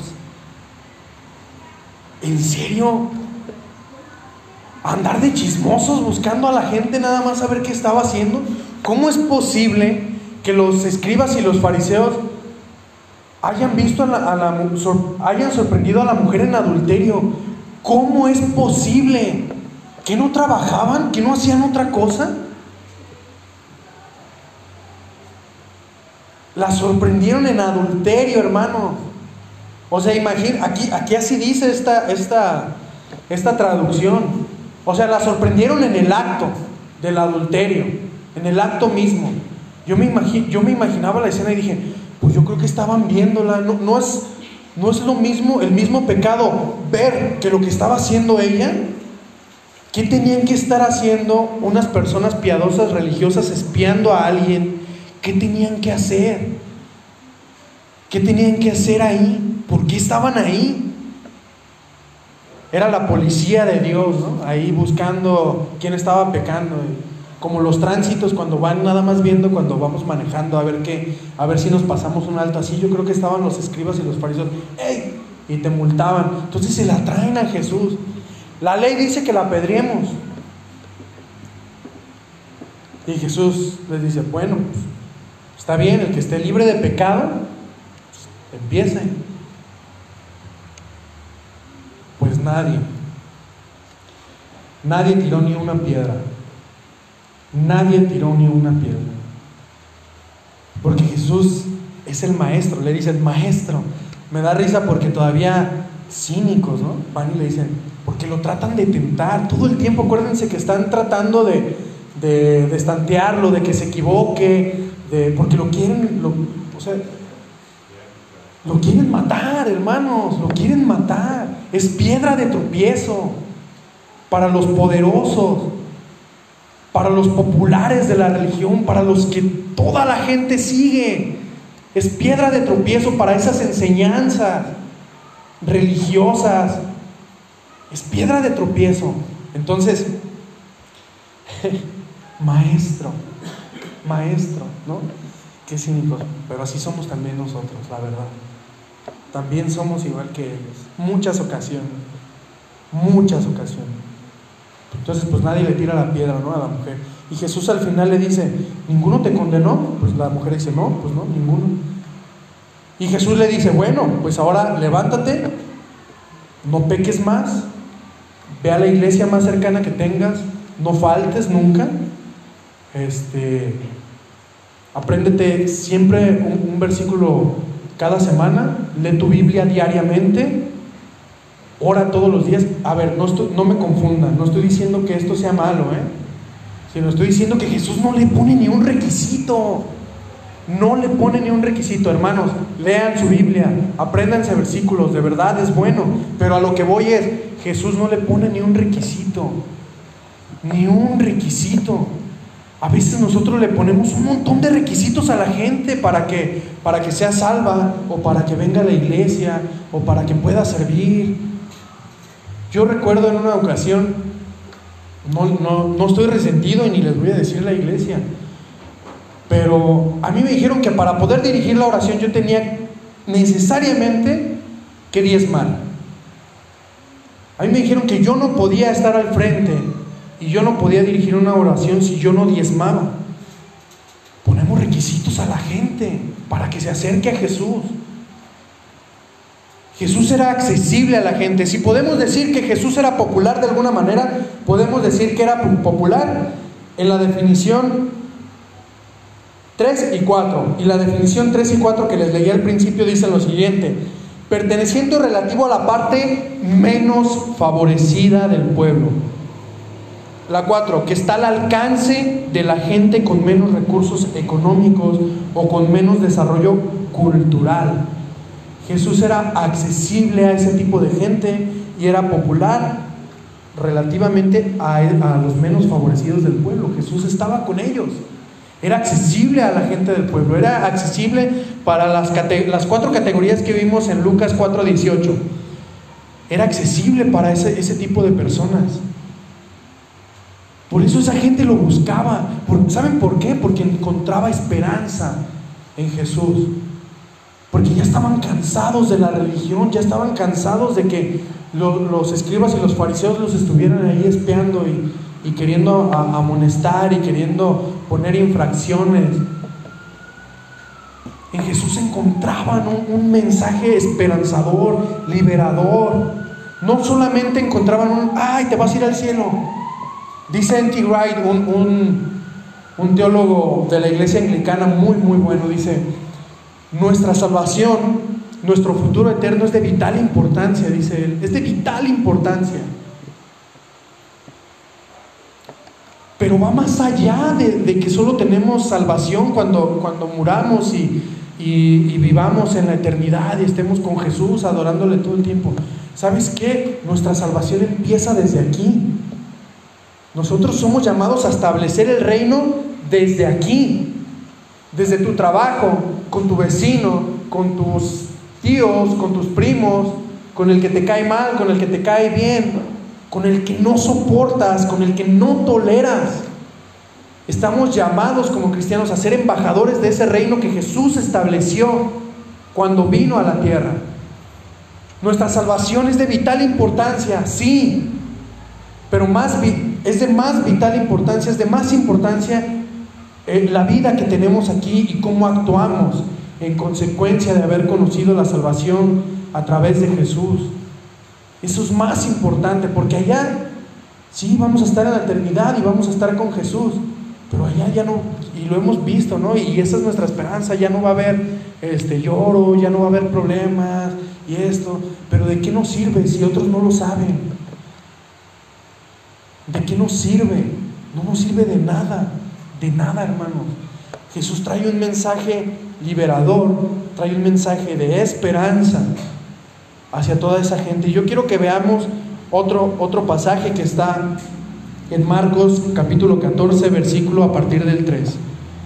Speaker 1: ¿En serio? ¿Andar de chismosos buscando a la gente nada más a ver qué estaba haciendo? ¿Cómo es posible que los escribas y los fariseos hayan visto a la, a la sor, hayan sorprendido a la mujer en adulterio? ¿Cómo es posible? ¿Que no trabajaban? ¿Que no hacían otra cosa? La sorprendieron en adulterio, hermano. O sea, imagina, aquí, aquí así dice esta, esta, esta traducción. O sea, la sorprendieron en el acto del adulterio, en el acto mismo. Yo me, imagi- yo me imaginaba la escena y dije, pues yo creo que estaban viéndola. No, no es, no es lo mismo, el mismo pecado ver que lo que estaba haciendo ella. ¿Qué tenían que estar haciendo unas personas piadosas, religiosas, espiando a alguien? ¿Qué tenían que hacer? ¿Qué tenían que hacer ahí? ¿Por qué estaban ahí? Era la policía de Dios, ¿no? Ahí buscando quién estaba pecando, como los tránsitos cuando van nada más viendo cuando vamos manejando a ver qué, a ver si nos pasamos un alto. Así yo creo que estaban los escribas y los fariseos, ¡ey! Y te multaban. Entonces se la traen a Jesús. La ley dice que la apedreemos. Y Jesús les dice, bueno, pues, está bien, el que esté libre de pecado, pues, empiece. Pues nadie, nadie tiró ni una piedra, nadie tiró ni una piedra, porque Jesús es el maestro. Le dicen, maestro, me da risa porque todavía cínicos, ¿no? Van y le dicen, porque lo tratan de tentar todo el tiempo. Acuérdense que están tratando de, de, de estantearlo, de que se equivoque, de, porque lo quieren, lo, o sea, lo quieren matar, hermanos, lo quieren matar. Es piedra de tropiezo para los poderosos, para los populares de la religión, para los que toda la gente sigue. Es piedra de tropiezo para esas enseñanzas religiosas. Es piedra de tropiezo. Entonces, maestro, maestro, ¿no? Qué cínicos, pero así somos también nosotros, la verdad. También somos igual que ellos, muchas ocasiones, muchas ocasiones. Entonces, pues nadie le tira la piedra, ¿no? A la mujer. Y Jesús al final le dice, ¿ninguno te condenó? Pues la mujer dice, no, pues no, ninguno. Y Jesús le dice, bueno, pues ahora levántate, no peques más, ve a la iglesia más cercana que tengas, no faltes nunca, este, apréndete siempre un, un versículo cada semana, lee tu Biblia diariamente, ora todos los días. A ver, no, estoy, no me confundan, no estoy diciendo que esto sea malo, ¿eh? Sino estoy diciendo que Jesús no le pone ni un requisito. No le pone ni un requisito, hermanos. Lean su Biblia, apréndanse versículos, de verdad es bueno. Pero a lo que voy es, Jesús no le pone ni un requisito. Ni un requisito. A veces nosotros le ponemos un montón de requisitos a la gente para que, para que sea salva, o para que venga a la iglesia, o para que pueda servir. Yo recuerdo en una ocasión, no, no, no estoy resentido y ni les voy a decir la iglesia, pero a mí me dijeron que para poder dirigir la oración yo tenía necesariamente que diezmar. A mí me dijeron que yo no podía estar al frente y yo no podía dirigir una oración si yo no diezmaba. Ponemos requisitos a la gente para que se acerque a Jesús. Jesús era accesible a la gente. Si podemos decir que Jesús era popular de alguna manera, podemos decir que era popular en la definición tres y cuatro. Y la definición tres y cuatro que les leí al principio dice lo siguiente: perteneciente o relativo a la parte menos favorecida del pueblo. La cuatro, que está al alcance de la gente con menos recursos económicos o con menos desarrollo cultural. Jesús era accesible a ese tipo de gente y era popular relativamente a, a los menos favorecidos del pueblo. Jesús estaba con ellos. Era accesible a la gente del pueblo, era accesible para las, las cuatro categorías que vimos en Lucas cuatro dieciocho. era accesible para ese, ese tipo de personas. Por eso esa gente lo buscaba. ¿Saben por qué? Porque encontraba esperanza en Jesús. Porque ya estaban cansados de la religión, ya estaban cansados de que lo, los escribas y los fariseos los estuvieran ahí espiando y, y queriendo a, amonestar y queriendo poner infracciones. En Jesús encontraban un, un mensaje esperanzador, liberador. No solamente encontraban un, ¡ay, te vas a ir al cielo! Dice N T Wright, un, un, un teólogo de la iglesia anglicana muy, muy bueno, dice: nuestra salvación, nuestro futuro eterno es de vital importancia, dice él, es de vital importancia. Pero va más allá de, de que solo tenemos salvación cuando, cuando muramos y, y, y vivamos en la eternidad y estemos con Jesús adorándole todo el tiempo. ¿Sabes qué? Nuestra salvación empieza desde aquí. Nosotros somos llamados a establecer el reino desde aquí, desde tu trabajo, con tu vecino, con tus tíos, con tus primos, con el que te cae mal, con el que te cae bien, con el que no soportas, con el que no toleras. Estamos llamados como cristianos a ser embajadores de ese reino que Jesús estableció cuando vino a la tierra. Nuestra salvación es de vital importancia, sí, pero más es de más vital importancia, es de más importancia eh, la vida que tenemos aquí y cómo actuamos en consecuencia de haber conocido la salvación a través de Jesús. Eso es más importante, porque allá sí vamos a estar en la eternidad y vamos a estar con Jesús, pero allá ya no, y lo hemos visto, ¿no? Y esa es nuestra esperanza. Ya no va a haber este, lloro, ya no va a haber problemas y esto, pero ¿de qué nos sirve si otros no lo saben? ¿De qué nos sirve? No nos sirve de nada, de nada, hermanos. Jesús trae un mensaje liberador, trae un mensaje de esperanza hacia toda esa gente. Yo quiero que veamos otro, otro pasaje que está en Marcos capítulo catorce, versículo a partir del tres.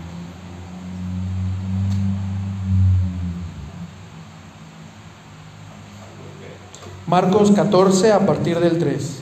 Speaker 1: Marcos catorce a partir del tres.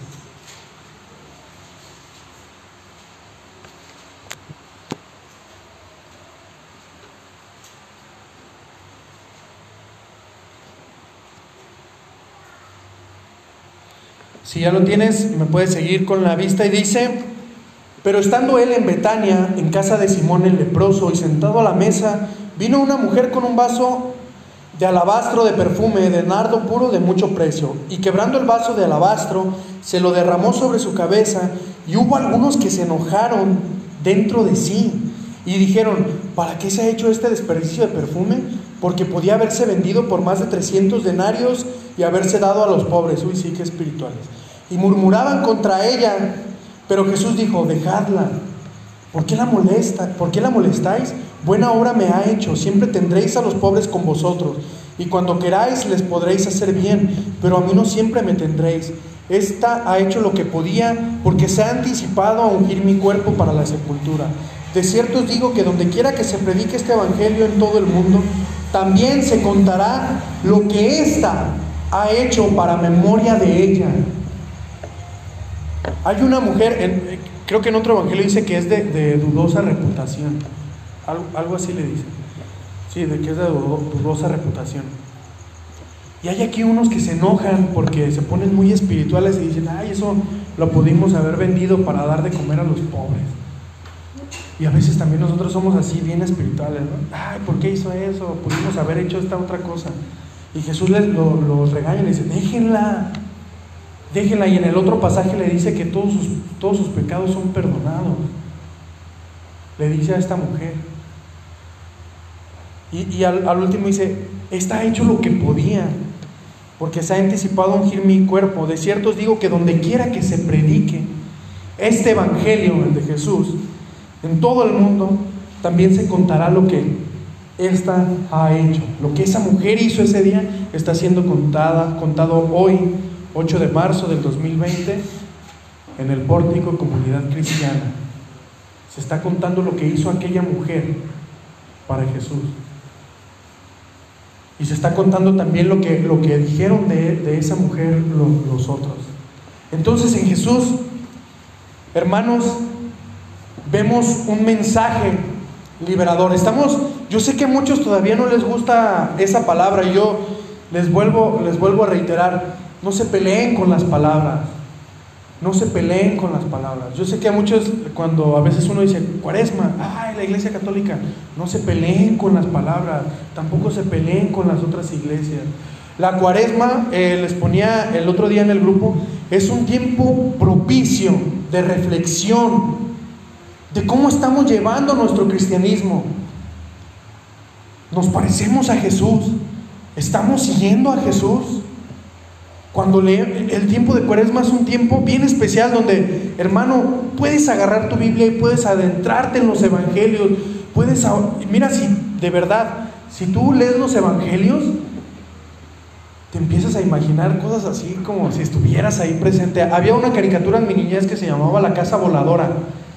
Speaker 1: Si ya lo tienes, me puedes seguir con la vista. Y dice: pero estando él en Betania, en casa de Simón el leproso, y sentado a la mesa, vino una mujer con un vaso de alabastro de perfume, de nardo puro de mucho precio, y quebrando el vaso de alabastro, se lo derramó sobre su cabeza. Y hubo algunos que se enojaron dentro de sí, y dijeron: ¿para qué se ha hecho este desperdicio de perfume? Porque podía haberse vendido por más de trescientos denarios y haberse dado a los pobres. Uy, sí, qué espirituales. Y murmuraban contra ella, pero Jesús dijo: dejadla. ¿Por qué la molesta? ¿Por qué la molestáis? Buena obra me ha hecho. Siempre tendréis a los pobres con vosotros, y cuando queráis les podréis hacer bien, pero a mí no siempre me tendréis. Esta ha hecho lo que podía, porque se ha anticipado a ungir mi cuerpo para la sepultura. De cierto os digo que donde quiera que se predique este evangelio en todo el mundo, también se contará lo que ésta ha hecho para memoria de ella. Hay una mujer, en, creo que en otro evangelio dice que es de, de dudosa reputación, algo, algo así le dice, sí, de que es de dudosa reputación. Y hay aquí unos que se enojan porque se ponen muy espirituales y dicen: ay, eso lo pudimos haber vendido para dar de comer a los pobres. Y a veces también nosotros somos así, bien espirituales, ¿no? Ay, ¿por qué hizo eso? Pudimos haber hecho esta otra cosa. Y Jesús les lo, los regaña y les dice: déjenla, déjenla. Y en el otro pasaje le dice que todos sus, todos sus pecados son perdonados. Le dice a esta mujer. Y, y al, al último dice: esta ha hecho lo que podía, porque se ha anticipado a ungir mi cuerpo. De cierto os digo que donde quiera que se predique este evangelio, el de Jesús, en todo el mundo, también se contará lo que ésta ha hecho. Lo que esa mujer hizo ese día está siendo contada, contado hoy, ocho de marzo del dos mil veinte, en el Pórtico Comunidad Cristiana. Se está contando lo que hizo aquella mujer para Jesús. Y se está contando también lo que, lo que dijeron de, de esa mujer los, los otros. Entonces en Jesús, hermanos, vemos un mensaje liberador. Estamos, yo sé que a muchos todavía no les gusta esa palabra, y yo les vuelvo, les vuelvo a reiterar: no se peleen con las palabras. No se peleen con las palabras. Yo sé que a muchos, cuando a veces uno dice Cuaresma, ay, la Iglesia Católica, no se peleen con las palabras, tampoco se peleen con las otras iglesias. La Cuaresma, eh, les ponía el otro día en el grupo, es un tiempo propicio de reflexión de cómo estamos llevando nuestro cristianismo. ¿Nos parecemos a Jesús? ¿Estamos siguiendo a Jesús? Cuando lee, el tiempo de Cuaresma es un tiempo bien especial donde, hermano, puedes agarrar tu Biblia y puedes adentrarte en los evangelios. Puedes, mira, si de verdad, si tú lees los evangelios, te empiezas a imaginar cosas así como si estuvieras ahí presente. Había una caricatura en mi niñez que se llamaba La Casa Voladora.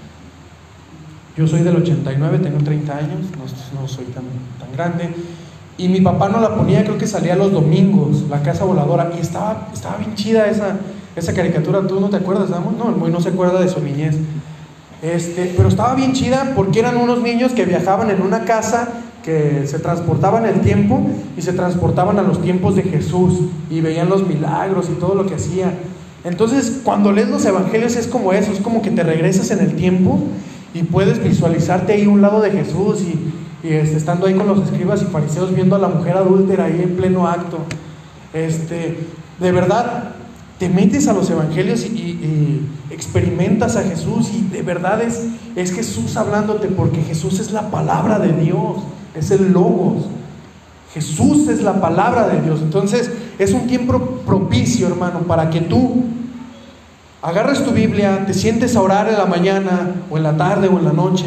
Speaker 1: Yo soy del ochenta y nueve, tengo treinta años, no, no soy tan, tan grande. Y mi papá nos la ponía, creo que salía los domingos, La Casa Voladora, y estaba, estaba bien chida esa, esa caricatura. ¿Tú no te acuerdas, Amo? No, el Moy no se acuerda de su niñez. Este, pero estaba bien chida porque eran unos niños que viajaban en una casa, que se transportaban el tiempo y se transportaban a los tiempos de Jesús y veían los milagros y todo lo que hacía. Entonces, cuando lees los evangelios es como eso, es como que te regresas en el tiempo y puedes visualizarte ahí a un lado de Jesús y Y este, estando ahí con los escribas y fariseos viendo a la mujer adúltera ahí en pleno acto. Este, de verdad, te metes a los evangelios y, y, y experimentas a Jesús, y de verdad es, es Jesús hablándote, porque Jesús es la palabra de Dios, es el Logos. Jesús es la palabra de Dios. Entonces es un tiempo propicio, hermano, para que tú agarres tu Biblia, te sientes a orar en la mañana o en la tarde o en la noche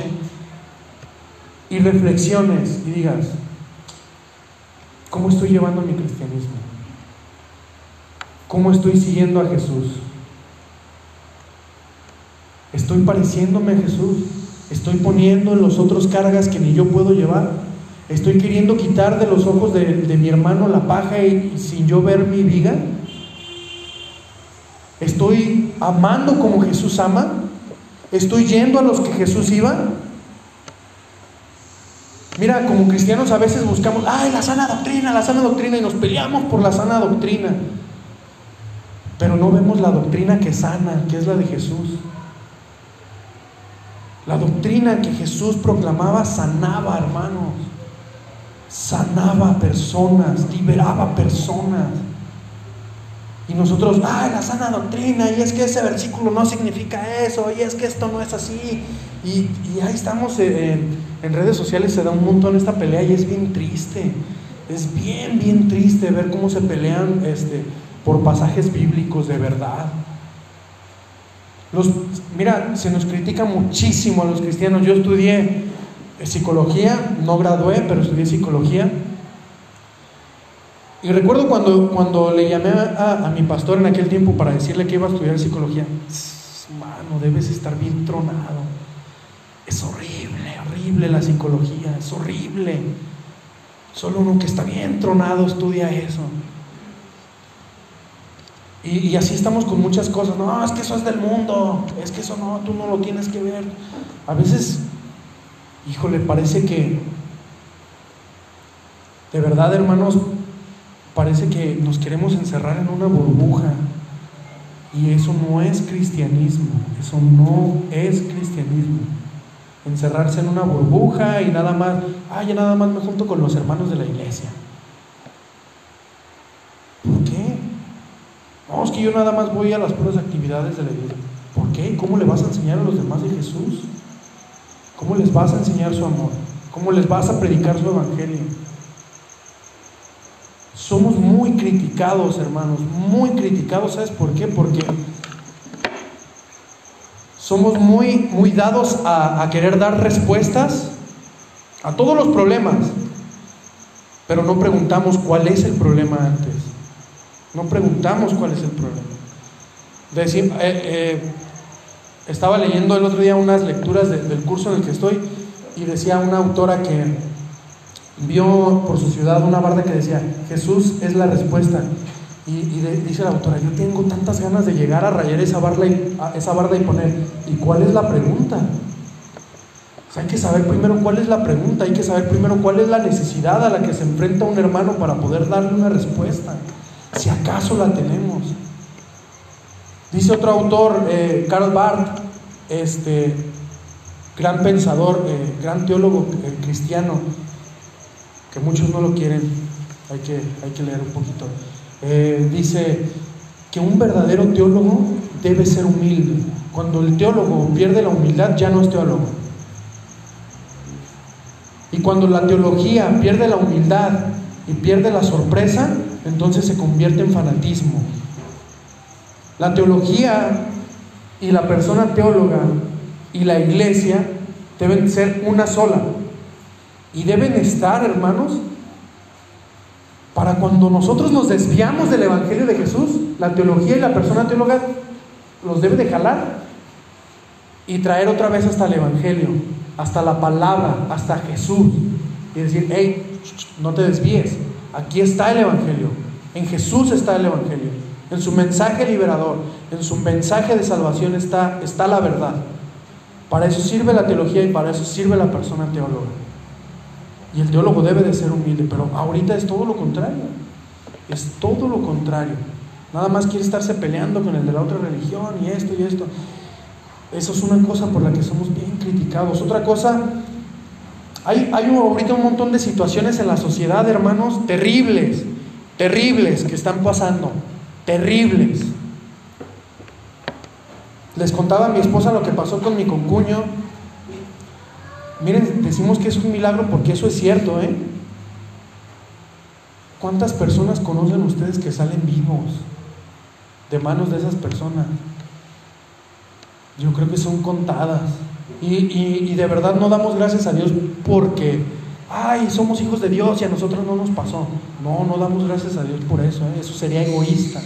Speaker 1: y reflexiones y digas: ¿cómo estoy llevando mi cristianismo? ¿Cómo estoy siguiendo a Jesús? ¿Estoy pareciéndome a Jesús? ¿Estoy poniendo en los otros cargas que ni yo puedo llevar? ¿Estoy queriendo quitar de los ojos de, de mi hermano la paja y, y sin yo ver mi viga? ¿Estoy amando como Jesús ama? ¿Estoy yendo a los que Jesús iba? Mira, como cristianos a veces buscamos, ay, la sana doctrina, la sana doctrina, y nos peleamos por la sana doctrina, pero no vemos la doctrina que sana, que es la de Jesús. La doctrina que Jesús proclamaba sanaba, hermanos, sanaba personas, liberaba personas. Y nosotros, ay, la sana doctrina, y es que ese versículo no significa eso, y es que esto no es así. Y, y ahí estamos en, en redes sociales, se da un montón esta pelea, y es bien triste, es bien, bien triste ver cómo se pelean este, por pasajes bíblicos de verdad. Los, mira, se nos critica muchísimo a los cristianos. Yo estudié psicología, no gradué, pero estudié psicología. Y recuerdo cuando, cuando le llamé a, a mi pastor en aquel tiempo para decirle que iba a estudiar psicología. Mano, debes estar bien tronado. Es horrible, horrible la psicología, es horrible. Solo uno que está bien tronado estudia eso. Y, y así estamos con muchas cosas. No, es que eso es del mundo, es que eso no, tú no lo tienes que ver. A veces, híjole, parece que, de verdad, hermanos, parece que nos queremos encerrar en una burbuja, y eso no es cristianismo, eso no es cristianismo. Encerrarse en una burbuja y nada más, ah, ya nada más me junto con los hermanos de la iglesia. ¿Por qué? No, es que yo nada más voy a las puras actividades de la iglesia. ¿Por qué? ¿Cómo le vas a enseñar a los demás de Jesús? ¿Cómo les vas a enseñar su amor? ¿Cómo les vas a predicar su evangelio? Somos muy criticados, hermanos, muy criticados. ¿Sabes por qué? Porque somos muy, muy dados a, a querer dar respuestas a todos los problemas, pero no preguntamos cuál es el problema antes. No preguntamos cuál es el problema. Decir, eh, eh, estaba leyendo el otro día unas lecturas de, del curso en el que estoy, y decía una autora que vio por su ciudad una barda que decía: Jesús es la respuesta. Y, y de, dice la autora: yo tengo tantas ganas de llegar a rayar esa barda, y, a esa barda y poner: ¿y cuál es la pregunta? O sea, hay que saber primero cuál es la pregunta, hay que saber primero cuál es la necesidad a la que se enfrenta un hermano para poder darle una respuesta, si acaso la tenemos. Dice otro autor, eh, Karl Barth, este, gran pensador, eh, gran teólogo eh, cristiano, que muchos no lo quieren, hay que, hay que leer un poquito. Eh, dice que un verdadero teólogo debe ser humilde. Cuando el teólogo pierde la humildad, ya no es teólogo. Y cuando la teología pierde la humildad y pierde la sorpresa, entonces se convierte en fanatismo. La teología y la persona teóloga y la iglesia deben ser una sola, y deben estar, hermanos, para cuando nosotros nos desviamos del evangelio de Jesús, la teología y la persona teóloga los debe de jalar y traer otra vez hasta el evangelio, hasta la palabra, hasta Jesús, y decir: hey, no te desvíes, aquí está el evangelio, en Jesús está el evangelio, en su mensaje liberador, en su mensaje de salvación está, está la verdad. Para eso sirve la teología y para eso sirve la persona teóloga. Y el teólogo debe de ser humilde, pero ahorita es todo lo contrario, es todo lo contrario. Nada más quiere estarse peleando con el de la otra religión y esto y esto. Eso es una cosa por la que somos bien criticados. Otra cosa, hay, hay un, ahorita un montón de situaciones en la sociedad, hermanos, terribles, terribles que están pasando, terribles. Les contaba a mi esposa lo que pasó con mi concuño. Miren, decimos que es un milagro porque eso es cierto, ¿eh? ¿Cuántas personas conocen ustedes que salen vivos de manos de esas personas? Yo creo que son contadas. Y, y, y de verdad no damos gracias a Dios porque, ay, somos hijos de Dios y a nosotros no nos pasó. No, no damos gracias a Dios por eso, ¿eh? Eso sería egoísta.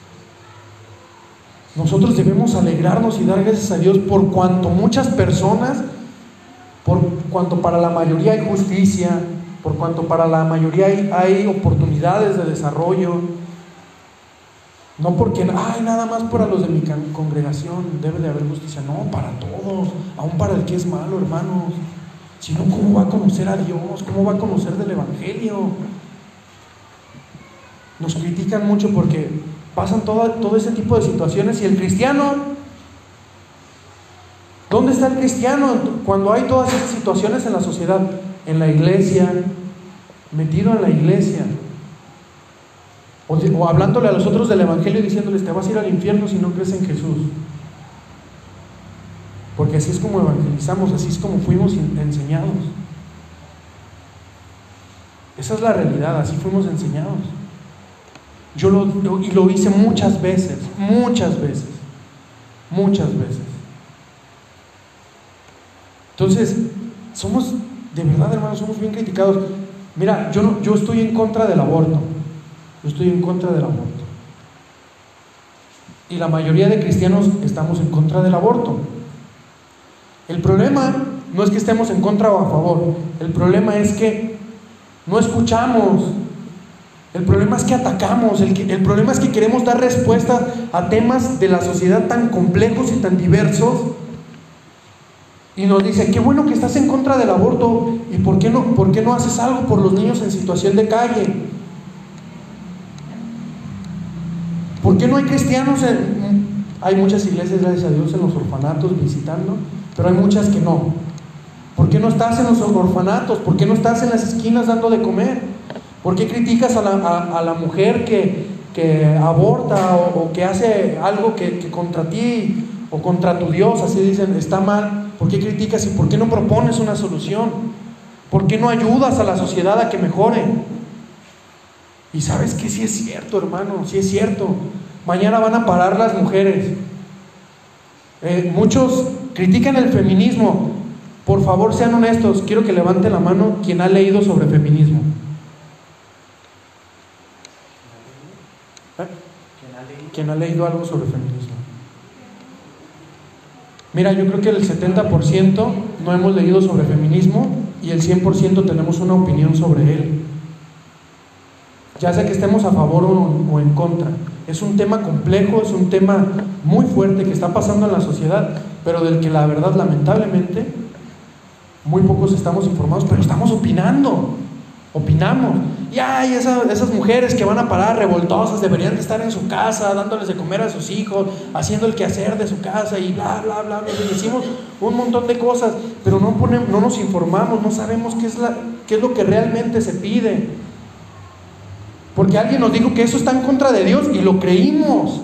Speaker 1: Nosotros debemos alegrarnos y dar gracias a Dios por cuanto muchas personas, por cuanto para la mayoría hay justicia, por cuanto para la mayoría hay, hay oportunidades de desarrollo. No porque, ay, nada más para los de mi congregación debe de haber justicia. No, para todos, aún para el que es malo, hermanos. Si no, ¿cómo va a conocer a Dios? ¿Cómo va a conocer del evangelio? Nos critican mucho porque pasan todo, todo ese tipo de situaciones. Y el cristiano, ¿dónde está el cristiano cuando hay todas esas situaciones en la sociedad? En la iglesia, metido en la iglesia, o, de, o hablándole a los otros del evangelio, diciéndoles: te vas a ir al infierno si no crees en Jesús. Porque así es como evangelizamos, así es como fuimos enseñados. Esa es la realidad, así fuimos enseñados. Yo lo, lo, y lo hice muchas veces, muchas veces, muchas veces. Entonces, somos, de verdad, hermanos, somos bien criticados. Mira, yo, no, yo estoy en contra del aborto. Yo estoy en contra del aborto. Y la mayoría de cristianos estamos en contra del aborto. El problema no es que estemos en contra o a favor. El problema es que no escuchamos. El problema es que atacamos. El, que, el problema es que queremos dar respuesta a temas de la sociedad tan complejos y tan diversos. Y nos dice: qué bueno que estás en contra del aborto, ¿y por qué no, por qué no haces algo por los niños en situación de calle? ¿Por qué no hay cristianos en, hay muchas iglesias, gracias a Dios, en los orfanatos visitando, pero hay muchas que no? ¿Por qué no estás en los orfanatos? ¿Por qué no estás en las esquinas dando de comer? ¿Por qué criticas a la, a, a la mujer que, que aborta o, o que hace algo que, que contra ti o contra tu Dios, así dicen, está mal? ¿Por qué criticas y por qué no propones una solución? ¿Por qué no ayudas a la sociedad a que mejore? Y sabes que sí es cierto, hermano, sí es cierto. Mañana van a parar las mujeres. Eh, muchos critican el feminismo. Por favor, sean honestos. Quiero que levante la mano quien ha leído sobre feminismo. ¿Eh? ¿Quién ha leído algo sobre feminismo? Mira, yo creo que el setenta por ciento no hemos leído sobre feminismo y el cien por ciento tenemos una opinión sobre él, ya sea que estemos a favor o, o en contra. Es un tema complejo, es un tema muy fuerte que está pasando en la sociedad, pero del que la verdad, lamentablemente, muy pocos estamos informados, pero estamos opinando, opinamos. Y ay, esa, esas mujeres que van a parar revoltosas deberían de estar en su casa, dándoles de comer a sus hijos, haciendo el quehacer de su casa y bla, bla, bla, bla. Y decimos un montón de cosas, pero no, ponemos, no nos informamos, no sabemos qué es, la, qué es lo que realmente se pide. Porque alguien nos dijo que eso está en contra de Dios y lo creímos.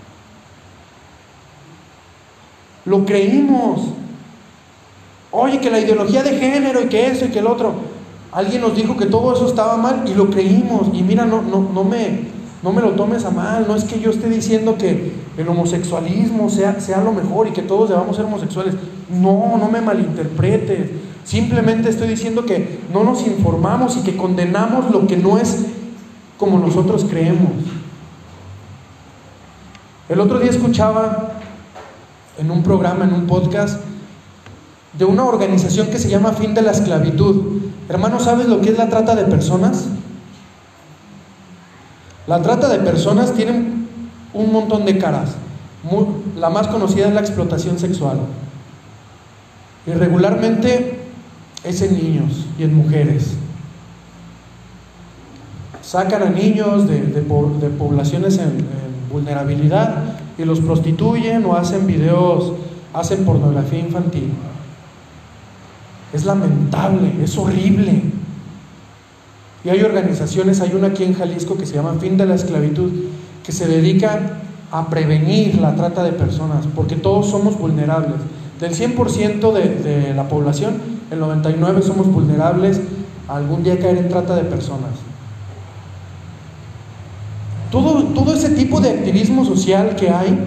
Speaker 1: Lo creímos. Oye, que la ideología de género y que eso y que el otro. Alguien nos dijo que todo eso estaba mal y lo creímos. Y mira, no, no, no, me, no me lo tomes a mal. No es que yo esté diciendo que el homosexualismo sea, sea lo mejor y que todos debamos ser homosexuales. No, no me malinterpretes. Simplemente estoy diciendo que no nos informamos y que condenamos lo que no es como nosotros creemos. El otro día escuchaba en un programa, en un podcast, de una organización que se llama Fin de la Esclavitud. Hermano, ¿sabes lo que es la trata de personas? La trata de personas tiene un montón de caras. Muy, la más conocida es la explotación sexual. Y regularmente es en niños y en mujeres. Sacan a niños de, de, de poblaciones en, en vulnerabilidad y los prostituyen o hacen videos, hacen pornografía infantil. Es lamentable, es horrible. Y hay organizaciones, hay una aquí en Jalisco que se llama Fin de la Esclavitud, que se dedica a prevenir la trata de personas, porque todos somos vulnerables. Del cien por ciento de, de la población, el noventa y nueve por ciento somos vulnerables a algún día caer en trata de personas. Todo, todo ese tipo de activismo social que hay,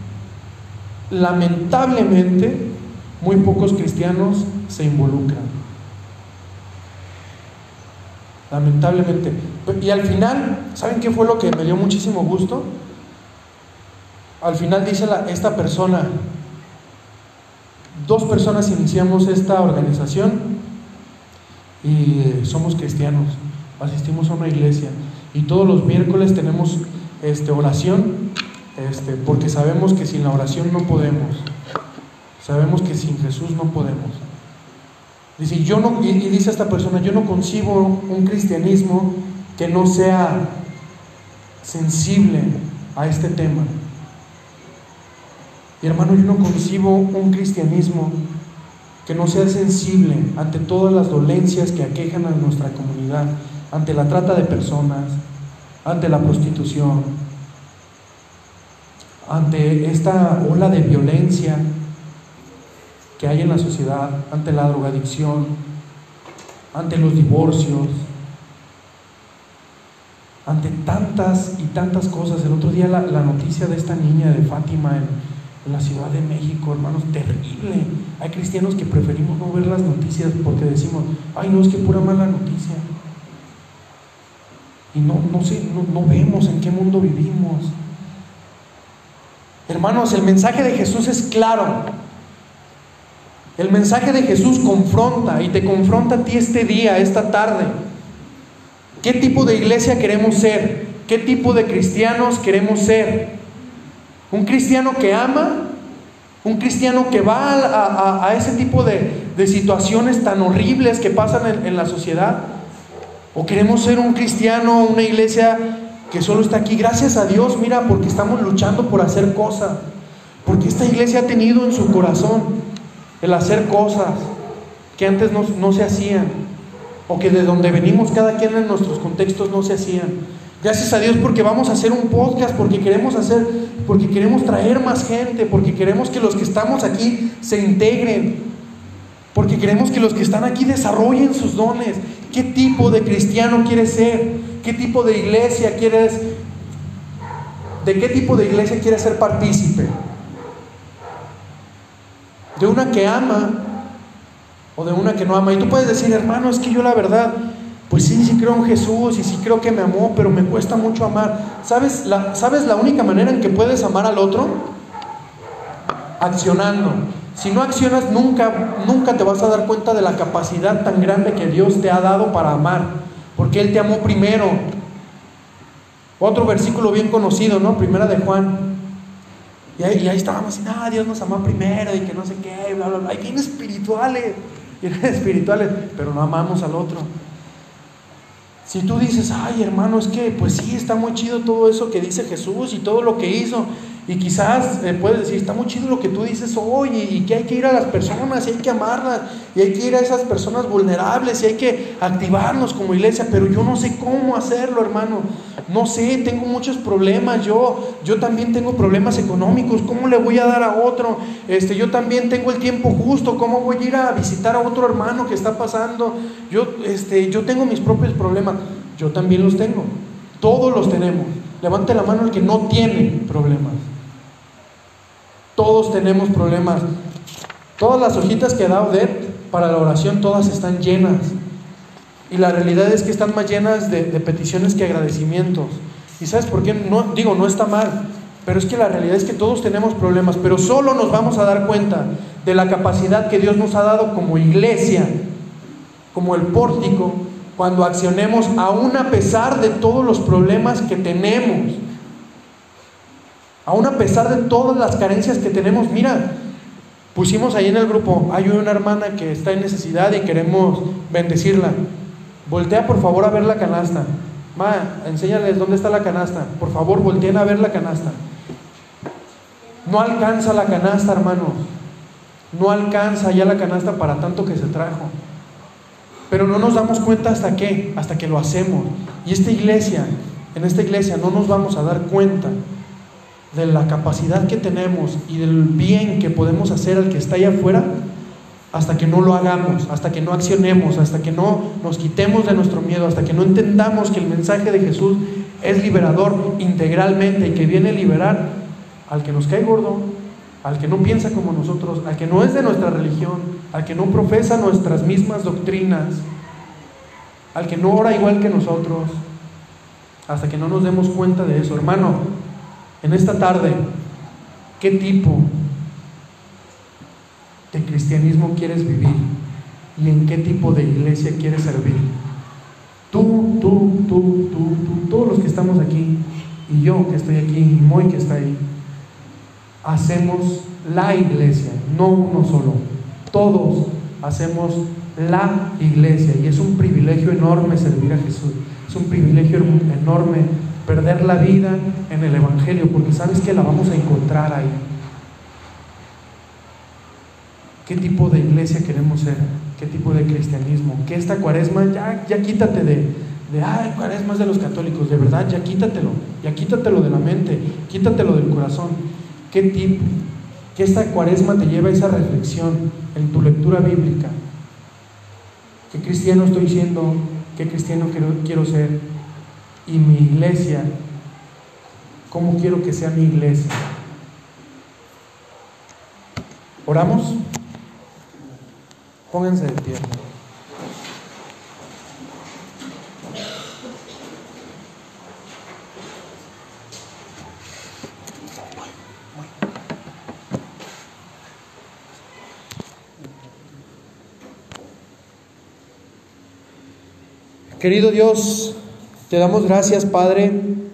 Speaker 1: lamentablemente, muy pocos cristianos se involucran. Lamentablemente. Y al final, ¿saben qué fue lo que me dio muchísimo gusto? Al final dice la, esta persona, dos personas iniciamos esta organización y somos cristianos, asistimos a una iglesia y todos los miércoles tenemos este, oración, este, porque sabemos que sin la oración no podemos, sabemos que sin Jesús no podemos. Dice, yo no, y, y dice esta persona, yo no concibo un cristianismo que no sea sensible a este tema. Y hermano, yo no concibo un cristianismo que no sea sensible ante todas las dolencias que aquejan a nuestra comunidad, ante la trata de personas, ante la prostitución, ante esta ola de violencia que hay en la sociedad, ante la drogadicción, ante los divorcios, ante tantas y tantas cosas. El otro día la, la noticia de esta niña de Fátima en, en la Ciudad de México, hermanos, terrible. Hay cristianos que preferimos no ver las noticias porque decimos, ay no, es que pura mala noticia. Y no, no, sé, no, no vemos en qué mundo vivimos. Hermanos, el mensaje de Jesús es claro. El mensaje de Jesús confronta y te confronta a ti este día, esta tarde. ¿Qué tipo de iglesia queremos ser? ¿Qué tipo de cristianos queremos ser? ¿Un cristiano que ama? ¿Un cristiano que va a, a, a ese tipo de, de situaciones tan horribles que pasan en, en la sociedad? ¿O queremos ser un cristiano, una iglesia que solo está aquí? Gracias a Dios, mira, porque estamos luchando por hacer cosas. Porque esta iglesia ha tenido en su corazón el hacer cosas que antes no, no se hacían, o que de donde venimos cada quien en nuestros contextos no se hacían. Gracias a Dios porque vamos a hacer un podcast, porque queremos hacer, porque queremos traer más gente, porque queremos que los que estamos aquí se integren, porque queremos que los que están aquí desarrollen sus dones. ¿Qué tipo de cristiano quieres ser? ¿Qué tipo de iglesia quieres? ¿De qué tipo de iglesia quieres ser partícipe? ¿De una que ama o de una que no ama? Y tú puedes decir, hermano, es que yo la verdad, pues sí, sí creo en Jesús y sí creo que me amó, pero me cuesta mucho amar. ¿Sabes la, ¿sabes la única manera en que puedes amar al otro? Accionando. Si no accionas, nunca, nunca te vas a dar cuenta de la capacidad tan grande que Dios te ha dado para amar, porque Él te amó primero. Otro versículo bien conocido, ¿no? Primera de Juan. Y ahí, y ahí estábamos, y ah, Dios nos amó primero, y que no sé qué, bla, bla, bla. Y bien espirituales, bien espirituales, pero no amamos al otro. Si tú dices, ay hermano, es que pues sí, está muy chido todo eso que dice Jesús y todo lo que hizo, y quizás eh, puedes decir, está muy chido lo que tú dices hoy, y, y que hay que ir a las personas, y hay que amarlas, y hay que ir a esas personas vulnerables, y hay que activarnos como iglesia, pero yo no sé cómo hacerlo, hermano, no sé, tengo muchos problemas, yo, yo también tengo problemas económicos, ¿cómo le voy a dar a otro? Este, yo también tengo el tiempo justo, ¿cómo voy a ir a visitar a otro hermano que está pasando? Yo, este, yo tengo mis propios problemas, yo también los tengo, todos los tenemos. Levante la mano el que no tiene problemas. Todos tenemos problemas. Todas las hojitas que da Odette para la oración, todas están llenas. Y la realidad es que están más llenas de, de peticiones que agradecimientos. ¿Y sabes por qué? No, digo, no está mal, pero es que la realidad es que todos tenemos problemas, pero solo nos vamos a dar cuenta de la capacidad que Dios nos ha dado como iglesia, como el pórtico, cuando accionemos aún a pesar de todos los problemas que tenemos, aún a pesar de todas las carencias que tenemos. Mira, pusimos ahí en el grupo, hay una hermana que está en necesidad y queremos bendecirla. Voltea por favor a ver la canasta. Ma, enséñales dónde está la canasta. Por favor, volteen a ver la canasta. No alcanza la canasta, hermanos. No alcanza ya la canasta para tanto que se trajo. Pero no nos damos cuenta hasta qué, hasta que lo hacemos. Y esta iglesia, en esta iglesia no nos vamos a dar cuenta de la capacidad que tenemos y del bien que podemos hacer al que está allá afuera, hasta que no lo hagamos, hasta que no accionemos, hasta que no nos quitemos de nuestro miedo, hasta que no entendamos que el mensaje de Jesús es liberador integralmente y que viene a liberar al que nos cae gordo, al que no piensa como nosotros, al que no es de nuestra religión, al que no profesa nuestras mismas doctrinas, al que no ora igual que nosotros, hasta que no nos demos cuenta de eso. Hermano, en esta tarde, ¿qué tipo de cristianismo quieres vivir? ¿Y en qué tipo de iglesia quieres servir? Tú, tú, tú, tú, tú, todos los que estamos aquí, y yo que estoy aquí, y Moy que está ahí, hacemos la iglesia, no uno solo. Todos hacemos la iglesia, y es un privilegio enorme servir a Jesús. Es un privilegio enorme perder la vida en el evangelio, porque sabes que la vamos a encontrar ahí. ¿Qué tipo de iglesia queremos ser? ¿Qué tipo de cristianismo? Que esta cuaresma, ya, ya quítate de, de, ay, cuaresma es de los católicos, de verdad, ya quítatelo, ya quítatelo de la mente, quítatelo del corazón. ¿Qué tipo? Que esta cuaresma te lleve a esa reflexión en tu lectura bíblica. ¿Qué cristiano estoy siendo? ¿Qué cristiano quiero, quiero ser? Y mi iglesia, ¿cómo quiero que sea mi iglesia? ¿Oramos? Pónganse de pie. Querido Dios, te damos gracias, Padre,